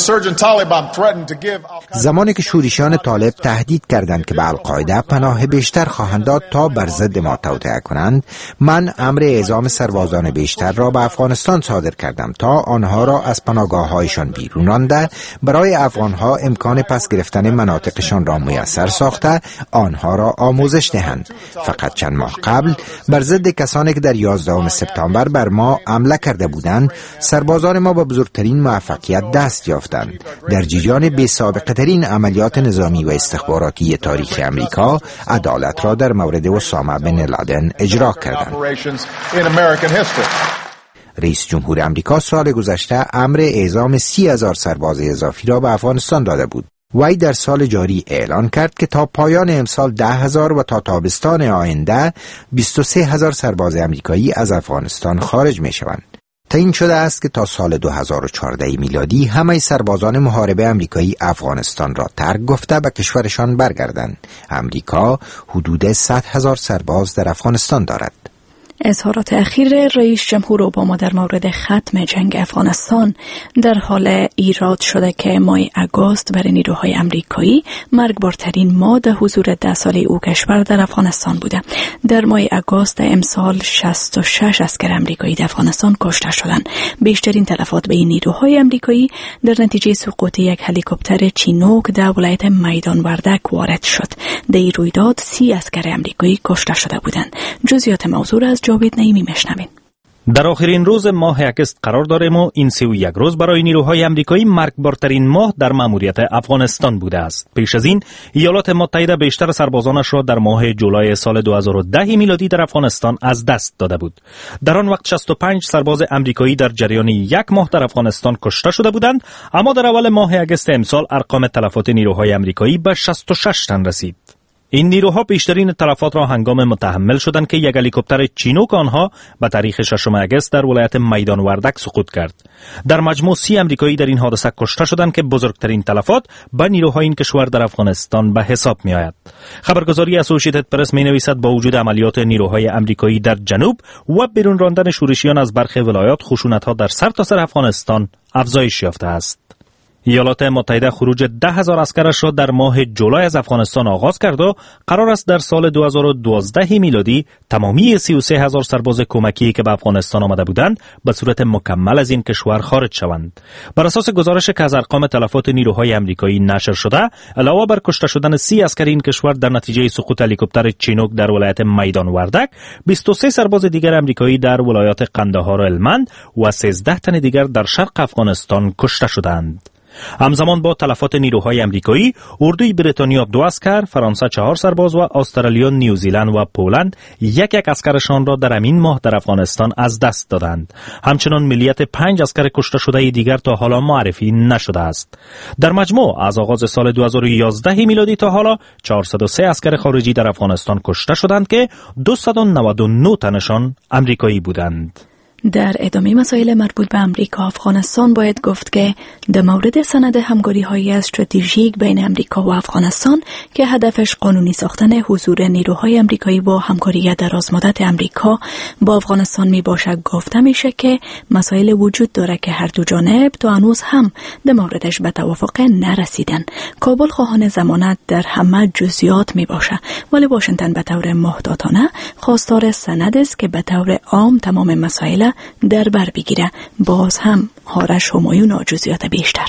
[SPEAKER 17] زمانی که شورشیان طالب تهدید کردند که به القاعده پناه بیشتر خواهند داد تا بر ضد ما توطئه کنند، من امر اعزام سربازان بیشتر را به افغانستان صادر کردم تا آنها را از پناهگاه‌هایشان بیرون رانده، برای افغانها امکان پس گرفتن مناطقشان را میسر ساخته آنها را آموزش دهند. فقط چند ماه قبل بر ضد کسانی که در 11 سپتامبر بر ما حمله کرده بودند، سربازان ما با بزرگترین موفقیت دست یافتند. در جریان بی‌سابقه ترین عملیات نظامی و استخباراتی تاریخ امریکا، عدالت را در مورد اسامه بن لادن اجرا کردند. رئیس جمهور امریکا سال گذشته امر اعزام 30,000 سرباز اضافی را به افغانستان داده بود. وی در سال جاری اعلان کرد که تا پایان امسال 10,000 و تا تابستان آینده 23,000 سرباز امریکایی از افغانستان خارج می شوند. تعیین شده است که تا سال 2014 میلادی همه سربازان محارب امریکایی افغانستان را ترک گفته به کشورشان برگردند. امریکا حدود 100,000 سرباز در افغانستان دارد.
[SPEAKER 15] اظهارات اخیر رئیس جمهور اوباما در مورد ختم جنگ افغانستان در حال ایراد شده که ماه اگست برای نیروهای امریکایی مرگبارترین ماه در حضور 10 ساله او کشور در افغانستان بوده. در ماه اگست امسال 66 اسکر امریکایی در افغانستان کشته شدند. بیشترین تلفات به این نیروهای امریکایی در نتیجه سقوط یک هلیکوپتر چینوک در ولایت میدان وردک وارد شد. در این رویداد 30 اسکر امریکایی کشته شده بودند. جزئیات موضوع از جاوید نعیمی مشنویم.
[SPEAKER 16] در آخرین روز ماه اگست قرار داریم و این 31 روز برای نیروهای امریکایی مرگبارترین ماه در مأموریت افغانستان بوده است. پیش از این ایالات متحده بیشتر سربازانش را در ماه جولای سال 2010 میلادی در افغانستان از دست داده بود. در آن وقت 65 سرباز امریکایی در جریان 1 ماه در افغانستان کشته شده بودند، اما در اول ماه اگست امسال ارقام تلفات نیروهای امریکایی به 66 تن رسید. این نیروها بیشترین تلفات را هنگام متحمل شدند که یک هلیکوپتر چینوک آنها به تاریخ 6 اگست در ولایت میدان وردک سقوط کرد. در مجموع 30 امریکایی در این حادثه کشته شدند که بزرگترین تلفات به نیروهای این کشور در افغانستان به حساب می آید. خبرگزاری اسوسییتد پرس می نویسد با وجود عملیات نیروهای امریکایی در جنوب و بیرون راندن شورشیان از برخی ولایات، خشونت‌ها در سرتاسر افغانستان افزایش یافته است. ایالات متحده خروج 10,000 عسکرش را در ماه جولای از افغانستان آغاز کرد و قرار است در سال 2012 میلادی تمامی 33,000 سرباز کمکی که به افغانستان آمده بودند به صورت مکمل از این کشور خارج شوند. بر اساس گزارش که از ارقام تلفات نیروهای امریکایی نشر شده، علاوه بر کشته شدن 30 عسکر این کشور در نتیجه سقوط هلیکوپتر چینوک در ولایت میدان وردک، 23 سرباز دیگر امریکایی در ولایات قندهار و هلمند و 13 تن دیگر در شرق افغانستان کشته شدند. همزمان با تلفات نیروهای امریکایی، اردوی بریتانیا 2 عسکر، فرانسه 4 سرباز و استرالیا، نیوزیلند و پولند یک عسکرشان را در همین ماه در افغانستان از دست دادند. همچنان ملیت 5 عسکر کشته شده دیگر تا حالا معرفی نشده است. در مجموع از آغاز سال 2011 میلادی تا حالا 403 عسکر خارجی در افغانستان کشته شدند که 299 تنشان امریکایی بودند.
[SPEAKER 15] در ادامه مسائل مربوط به امریکا افغانستان باید گفت که در مورد سند همکاری‌های استراتژیک بین امریکا و افغانستان که هدفش قانونی ساختن حضور نیروهای امریکایی با همکاری درازمدت امریکا با افغانستان می باشد، گفته میشه که مسائل وجود داره که هر دو جانب تا هنوز هم در موردش به توافق نرسیدن. کابل خواهان ضمانت در همه جزئیات می باشه، ولی واشنگتن به طور محتاطانه خواستار سند است که به طور عام تمام مسائل در بر بگیره. باز هم هارش همایون و جزئیات بیشتر.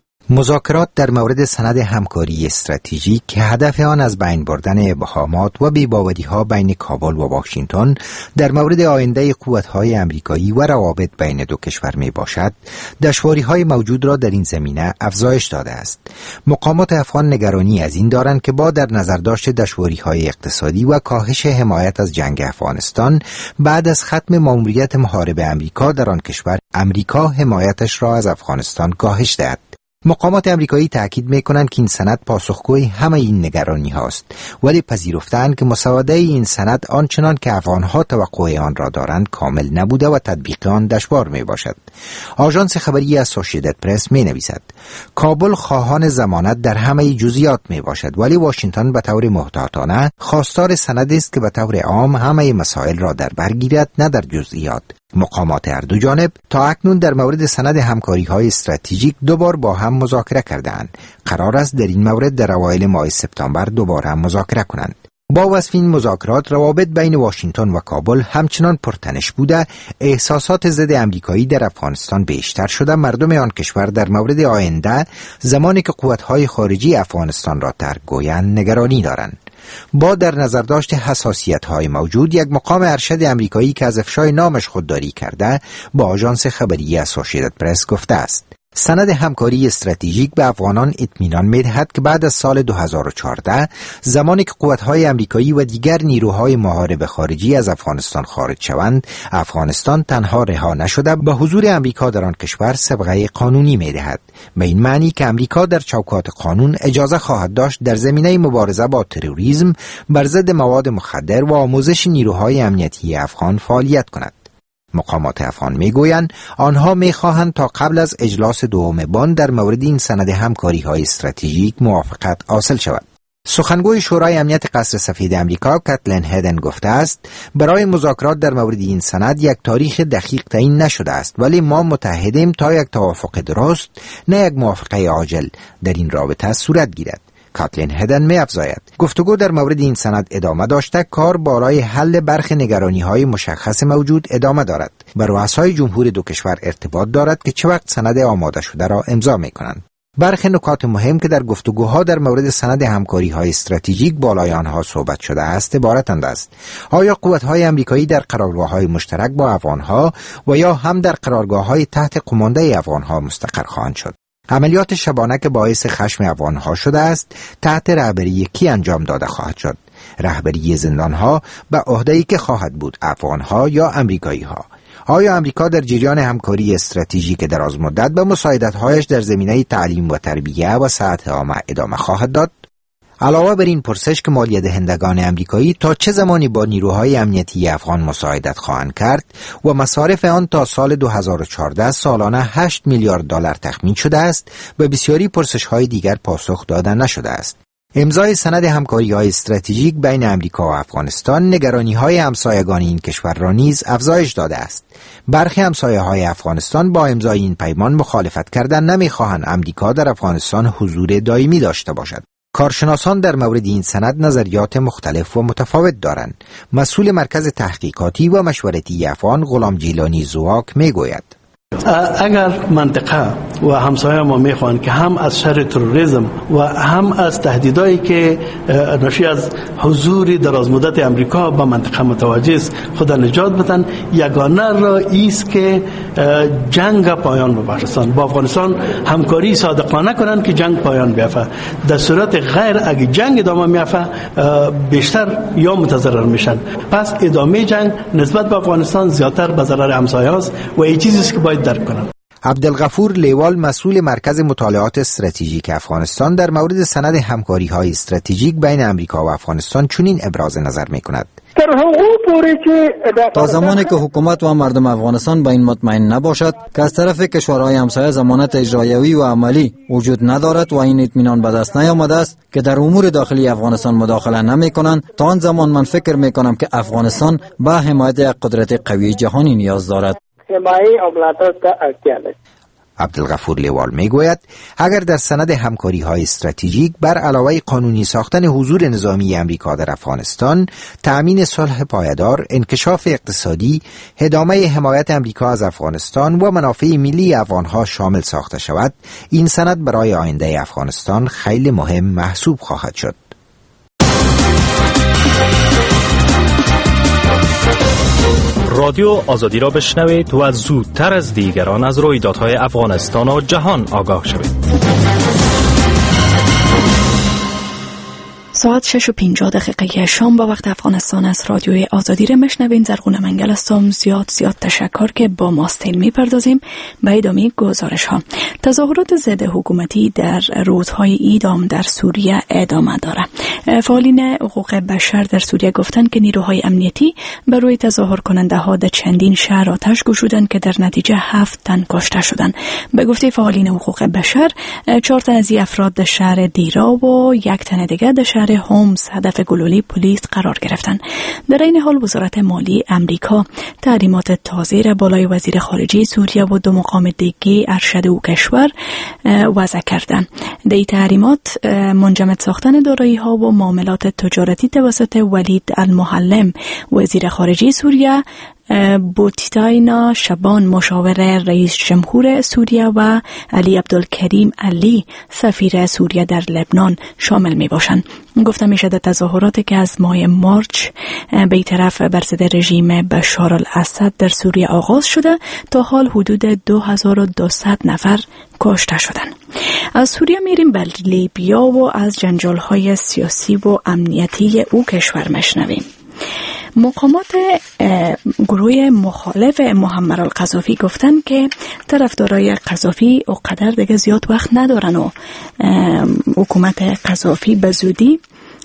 [SPEAKER 17] مذاکرات در مورد سند همکاری استراتژیک که هدف آن از بین بردن ابهامات و بی‌باوری‌ها بین کابل و واشنگتن در مورد آینده قوت‌های آمریکایی و روابط بین دو کشور میباشد، دشواری‌های موجود را در این زمینه افزایش داده است. مقامات افغان نگرانی از این دارند که با در نظر داشت دشواری‌های اقتصادی و کاهش حمایت از جنگ افغانستان بعد از ختم مأموریت محارب آمریکا در آن کشور، آمریکا حمایتش را از افغانستان کاهش دهد. مقامات امریکایی تاکید می‌کنند که این سند پاسخگوی همه این نگرانی هاست، ولی پذیرفتند که مسوده این سند آنچنان که افغان‌ها توقع آن را دارند کامل نبوده و تطبیق آن دشوار میباشد. آژانس خبری اسوسییتد پرس می‌نویسد کابل خواهان ضمانت در همه جزئیات میباشد، ولی واشنگتن به طور محتاطانه خواستار سندی است که به طور عام همه مسائل را در بر گیرد، نه در جزئیات. مقامات هر دو جانب تا اکنون در مورد سند همکاری‌های استراتژیک دوبار با هم مذاکره کردند. قرار است در این مورد در اوایل ماه سپتامبر دوباره هم مذاکره کنند. با وصف این مذاکرات، روابط بین واشنگتن و کابل همچنان پرتنش بوده، احساسات ضد امریکایی در افغانستان بیشتر شده، مردم آن کشور در مورد آینده زمانی که قوت‌های خارجی افغانستان را ترک گویند نگرانی دارند. با در نظر داشت حساسیت‌های موجود، یک مقام ارشد امریکایی که از افشای نامش خودداری کرده با آژانس خبری اسوسییتد پرس گفته است سند همکاری استراتژیک به افغانان اطمینان می‌دهد که بعد از سال 2014 زمانی که قوت‌های امریکایی و دیگر نیروهای محارب خارجی از افغانستان خارج شوند، افغانستان تنها رها نشده به حضور امریکا در آن کشور سابقه قانونی می‌دهد. به این معنی که امریکا در چوکات قانون اجازه خواهد داشت در زمینه مبارزه با تروریسم، بر ضد مواد مخدر و آموزش نیروهای امنیتی افغان فعالیت کند. مقامات افغان میگویند آنها میخواهند تا قبل از اجلاس دوم بن در مورد این سند همکاری‌های استراتژیک موافقت حاصل شود. سخنگوی شورای امنیت قصر سفید آمریکا کاتلین هدن گفته است برای مذاکرات در مورد این سند یک تاریخ دقیق تعیین نشده است، ولی ما متحدیم تا یک توافق درست، نه یک موافقه عاجل در این رابطه صورت گیرد. کاتلین هدن می افزاید گفتگو در مورد این سند ادامه داشته، کار برای حل برخی نگرانی‌های مشخص موجود ادامه دارد. با رؤسای جمهور دو کشور ارتباط دارد که چه وقت سند آماده شده را امضا می‌کنند. برخی نکات مهم که در گفتگوها در مورد سند همکاری‌های استراتژیک بالای آنها صحبت شده است عبارتند است: آیا قوت‌های آمریکایی در قرارگاه‌های مشترک با افغان‌ها و یا هم در قرارگاه‌های تحت قمانده افغان‌ها مستقر خواهند شد؟ عملیات شبانه که باعث خشم افغان‌ها شده است تحت رهبری کی انجام داده خواهد شد؟ رهبری زندان‌ها به عهده‌ای که خواهد بود، افغان‌ها یا آمریکایی‌ها؟ آیا آمریکا در جریان همکاری استراتژیک دراز مدت به مساعدت‌هایش در زمینه تعلیم و تربیت و صحت عامه ادامه خواهد داد؟ علاوه بر این پرسش که مالیه دهندگان امریکایی تا چه زمانی با نیروهای امنیتی افغان مساعدت خواهند کرد و مصارف آن تا سال 2014 سالانه 8 میلیارد دلار تخمین شده است، به بسیاری پرسش‌های دیگر پاسخ داده نشده است. امضای سند همکاری‌های استراتژیک بین امریکا و افغانستان نگرانی‌های همسایگان این کشور را نیز افزایش داده است. برخی همسایه‌های افغانستان با امضای این پیمان مخالفت کردند، نمی‌خواهند امریکا در افغانستان حضور دائمی داشته باشد. کارشناسان در مورد این سند نظریات مختلف و متفاوت دارند. مسئول مرکز تحقیقاتی و مشورتی افغان غلام جیلانی زواک میگوید:
[SPEAKER 18] اگر منطقه و همسایه ما میخوان که هم از شر تروریسم و هم از تهدیدایی که ناشی از حضور درازمدت امریکا به منطقه متوجه است خود نجات بدن، یگانه راه است که جنگ پایان ببخشند، با افغانستان همکاری صادقانه کنند که جنگ پایان بیافته. در صورت غیر اگه جنگ ادامه میافته بیشتر یا متضرر میشن. پس ادامه جنگ نسبت به افغانستان زیادتر به ضرر همسایه است و این چیزی است که باید درک کنند.
[SPEAKER 17] عبدالغفور لیوال مسئول مرکز مطالعات استراتژیک افغانستان در مورد سند همکاری‌های استراتژیک بین امریکا و افغانستان چنین ابراز نظر می‌کند:
[SPEAKER 19] تا زمانی که حکومت و مردم افغانستان به این مطمئن نباشد که از طرف کشورهای همسایه ضمانت اجرایی و عملی وجود ندارد و این اطمینان به دست نیامده است که در امور داخلی افغانستان مداخله نمی‌کنند، تا آن زمان من فکر می‌کنم که افغانستان به حمایت یک قدرت قوی جهانی نیاز دارد.
[SPEAKER 17] عبدالغفور لیوال میگوید اگر در سند همکاری‌های استراتژیک بر علاوه قانونی ساختن حضور نظامی امریکا در افغانستان، تأمین صلح پایدار، انکشاف اقتصادی، ادامه حمایت امریکا از افغانستان و منافع ملی افغانها شامل ساخته شود، این سند برای آینده افغانستان خیلی مهم محسوب خواهد شد.
[SPEAKER 16] رادیو آزادی را بشنوید و زودتر از دیگران از رویدادهای افغانستان و جهان آگاه شوید.
[SPEAKER 15] ساعت 6:50 شام با وقت افغانستان است. رادیوی آزادی را مشنوین. زرغون منگل هستم. زیاد تشکر که با ماستیل میپردازیم به ادامه گزارش ها. تظاهرات ضد حکومتی در روزهای ایدام در سوریه ادامه داره. فعالین حقوق بشر در سوریه گفتند که نیروهای امنیتی بر روی تظاهر کننده ها در چندین شهر آتش گشودند که در نتیجه 7 تن کشته شدند. به گفته فعالین حقوق بشر 4 تن از افراد در شهر دیرا و 1 تن دیگر در شهر هومز هدف گلوله پلیس قرار گرفتند. در این حال وزارت مالی امریکا تحریمات تازه را بالای وزیر خارجه سوریه و 2 مقام دیگه ارشد او کشور وضع کردند. این تحریمات منجمد ساختن دارایی ها و معاملات تجارتی توسط ولید المعلم وزیر خارجه سوریه، بوتیتاینا شبان مشاور رئیس جمهور سوریه و علی عبدالکریم علی سفیر سوریه در لبنان شامل می باشند. گفته می شده تظاهراتی که از ماه مارچ به طرف بر ضد رژیم بشار الاسد در سوریه آغاز شده تا حال حدود 2200 نفر کشته شدند. از سوریه میریم به لیبیا و از جنجال‌های سیاسی و امنیتی او کشور مشنویم. مقامات گروه مخالف محمد القذافی گفتن که طرفدارای قذافی اونقدر دیگه زیاد وقت ندارن و حکومت قذافی به زودی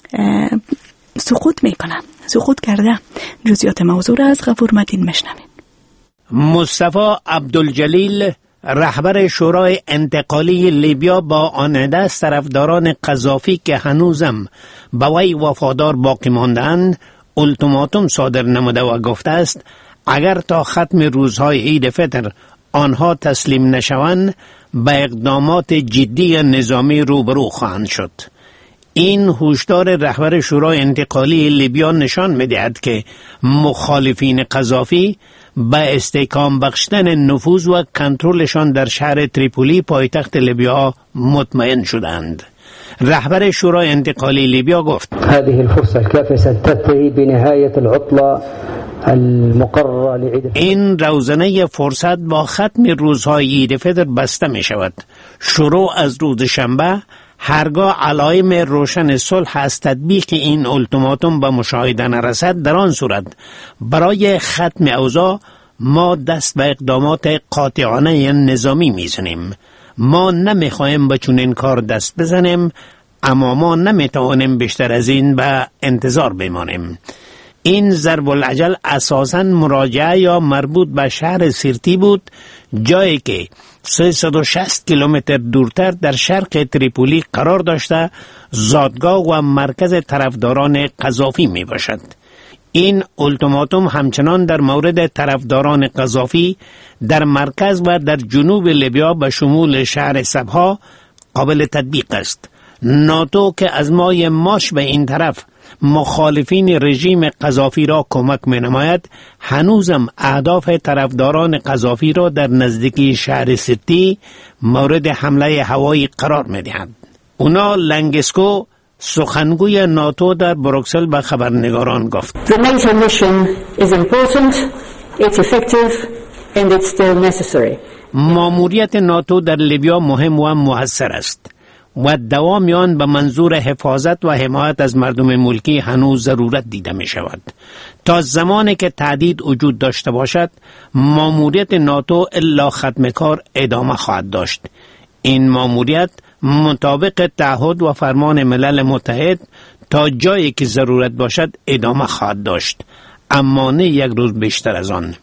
[SPEAKER 15] سقوط کرده. جزئیات موضوع را از غفور متین مشنویم.
[SPEAKER 20] مصطفی عبدالجلیل رهبر شورای انتقالی لیبیا با آن دست طرفداران قذافی که هنوزم به وی وفادار باقی ماندند التیماتوم صادر نموده و گفته است اگر تا ختم روزهای عید فطر آنها تسلیم نشوند به اقدامات جدی نظامی روبرو خواهند شد. این هشدار رهبر شورای انتقالی لیبیا نشان می‌دهد که مخالفین قذافی به استحکام بخشیدن نفوذ و کنترلشان در شهر تریپولی پایتخت لیبیا مطمئن شدند. رهبر شورای انتقالی لیبیا گفت
[SPEAKER 21] هذه الفرصة الكافية ستنتهي بنهاية العطلة المقررة لعيد
[SPEAKER 20] این روزنه فرصت با ختم روزهای عید فطر بسته می شود. شروع از روز شنبه هرگاه علائم روشن صلح از تطبیق این التیماتوم به مشاهده نرسد، در آن صورت برای ختم اوضاع ما دست به اقدامات قاطعانه نظامی میزنیم. ما نمیخواهیم به چنین کار دست بزنیم اما ما نمیتوانیم بیشتر از این به انتظار بمانیم. این ضرب العجل اساساً مراجعه یا مربوط به شهر سیرتی بود، جایی که 360 کیلومتر دورتر در شرق تریپولی قرار داشته زادگاه و مرکز طرفداران قذافی می باشد. این اولتیماتوم همچنان در مورد طرفداران قذافی در مرکز و در جنوب لیبیا به شمول شهر سبها قابل تطبیق است. ناتو که از ماه مارچ به این طرف مخالفین رژیم قذافی را کمک می نماید، هنوزم اهداف طرفداران قذافی را در نزدیکی شهر سیرتی مورد حمله هوایی قرار می دهند. اونا لنگسکو سخنگوی ناتو در بروکسل به خبرنگاران گفت:
[SPEAKER 9] The NATO mission is important, it's effective and it's still necessary.
[SPEAKER 20] ماموریت ناتو در لیبیا مهم و مؤثر است و دوام آن به منظور حفاظت و حمایت از مردم ملکی هنوز ضرورت دیده می شود. تا زمانی که تهدید وجود داشته باشد، ماموریت ناتو الا ختم کار ادامه خواهد داشت. این ماموریت مطابق تعهد و فرمان ملل متحد تا جایی که ضرورت باشد ادامه خواهد داشت، اما نه یک روز بیشتر از آن.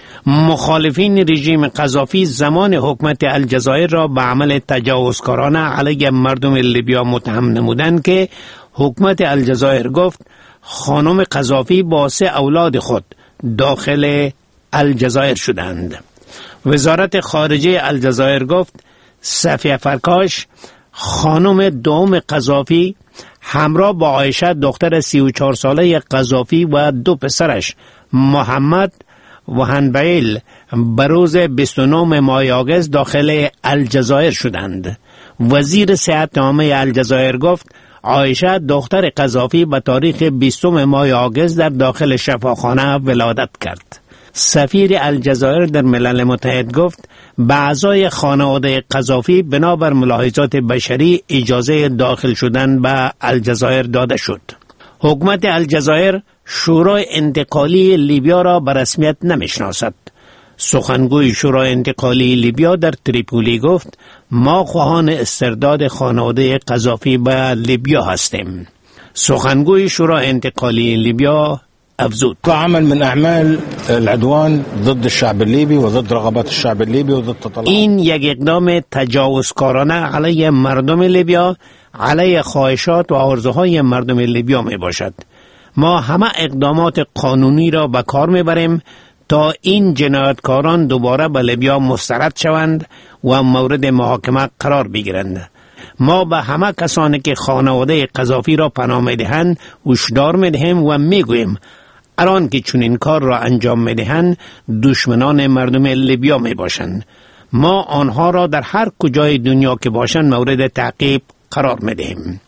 [SPEAKER 20] مخالفین رژیم قذافی زمان حکومت الجزایر را به عمل تجاوزکارانه علیه مردم لیبیا متهم نمودند که حکومت الجزایر گفت خانم قذافی با 3 اولاد خود داخل الجزایر شدند. وزارت خارجه الجزایر گفت صفیه فرکاش خانم دوم قذافی همراه با عایشه دختر 34 ساله قذافی و 2 پسرش محمد و هنبیل بروز 29 ماه آگوست داخل الجزایر شدند. وزیر صحت عامه الجزایر گفت عایشه دختر قذافی به تاریخ 20 ماه آگوست در داخل شفاخانه ولادت کرد. سفیر الجزایر در ملل متحد گفت به اعضای خانواده قذافی بنابر ملاحظات بشری اجازه داخل شدن به الجزایر داده شد. حکومت الجزایر شورای انتقالی لیبیا را به رسمیت نمیشناسد. سخنگوی شورای انتقالی لیبیا در تریپولی گفت ما خواهان استرداد خانواده قذافی به لیبیا هستیم. سخنگوی شورای انتقالی لیبیا افزود
[SPEAKER 7] عمل من اعمال العدوان ضد الشعب الليبي وضد رغبات الشعب الليبي وضد تطلعات.
[SPEAKER 20] این یک اقدام تجاوزکارانه علیه مردم لیبیا، علیه خواهشات و آرزوهای مردم لیبیا می باشد. ما همه اقدامات قانونی را به کار می بریم تا این جنایتکاران دوباره به لیبیا مسترد شوند و مورد محاکمه قرار بگیرند. ما به همه کسانی که خانواده قذافی را پناه می دهند هشدار می دهیم و می گوییم اران که چون این کار را انجام می دهند دشمنان مردم لیبیا می باشند. ما آنها را در هر کجای دنیا که باشند مورد تعقیب قرار می دهیم.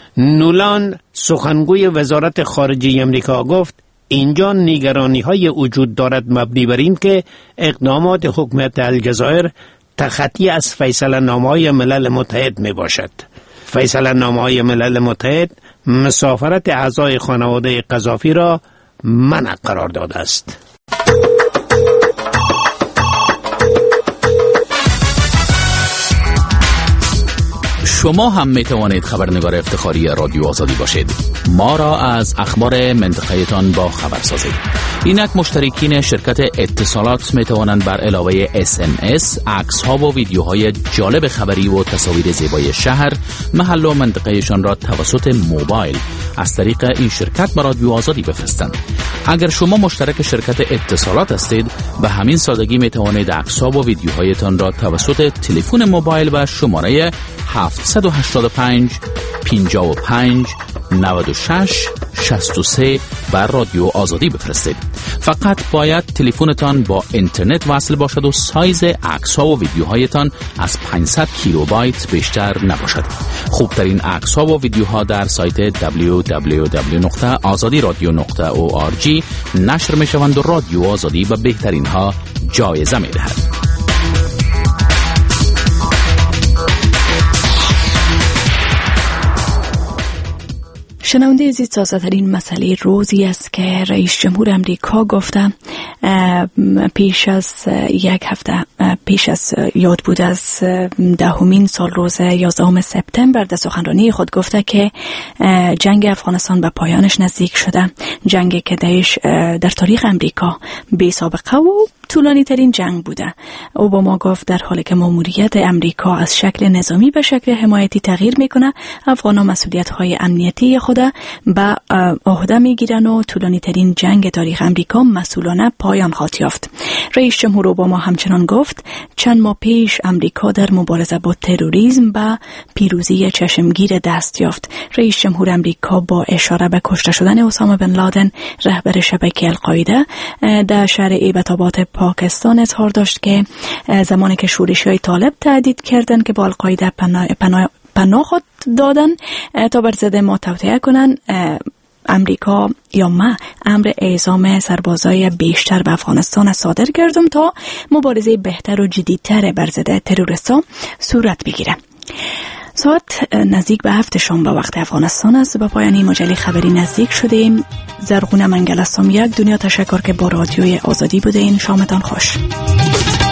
[SPEAKER 20] نولان سخنگوی وزارت خارجه امریکا گفت اینجا نگرانی های وجود دارد مبنی بر این که اقدامات حکومت الجزایر تخطی از فیصله نامه‌های ملل متحد می باشد. فیصله نامه‌های ملل متحد مسافرت اعضای خانواده قذافی را منع قرار داده است.
[SPEAKER 4] شما هم می توانید خبرنگار افتخاری رادیو آزادی باشید. ما را از اخبار منطقه‌تان با خبر سازید. اینک مشترکین شرکت اتصالات می توانند بر علاوه SMS عکس ها و ویدیوهای جالب خبری و تصاویر زیبای شهر، محل و منطقهشان را توسط موبایل از طریق این شرکت به رادیو آزادی بفرستند. اگر شما مشترک شرکت اتصالات هستید به همین سادگی می توانید عکس ها و ویدیوهایتان را توسط تلفن موبایل و شماره 785 55 96 63 بر رادیو آزادی بفرستید. فقط باید تلفنتان با اینترنت وصل باشد و سایز عکس ها و ویدیوهایتان از 500 کیلوبایت بیشتر نباشد. خوبترین عکس ها و ویدیوها در سایت www.azadiradio.org نشر می شوند و رادیو آزادی به بهترین ها جایزه می دهد.
[SPEAKER 15] شنونده عزیز، تازه‌ترین مسئله روزی است که رئیس جمهور امریکا گفته پیش از یک هفته پیش از یاد بود از 10 سال روز 11 سپتامبر در سخنرانی خود گفته که جنگ افغانستان به پایانش نزدیک شده. جنگی که در تاریخ امریکا بی سابقه و طولانی ترین جنگ بوده. اوباما گفت در حالی که ماموریت امریکا از شکل نظامی به شکل حمایتی تغییر میکنه، افغانان مسئولیت‌های امنیتی خود به عهده میگیرن و طولانی ترین جنگ تاریخ امریکا مسئولانه پایان خواهد یافت. رئیس جمهور اوباما همچنان گفت چند ماه پیش امریکا در مبارزه با تروریسم به پیروزی چشمگیر دست یافت. رئیس جمهور امریکا با اشاره به کشته شدن اسامه بن لادن رهبر شبکه القاعده در شهر ایبت‌آباد پاکستان اظهار داشت که زمانی که شورشی‌های طالب تهدید کردند که با القاعده پناه خود دادن تا بر ضد ما توطئه کنن، امریکا یا ما امر اعزام سربازای بیشتر به افغانستان صادر کردم تا مبارزه بهتر و جدیدتر بر ضد تروریست‌ها صورت بگیره. ساعت نزدیک به 7 شام به وقت افغانستان است. به پایان مجله خبری نزدیک شدیم. زرغونه منگل هستم. یک دنیا تشکر که با رادیوی آزادی بوده این. شامتان خوش.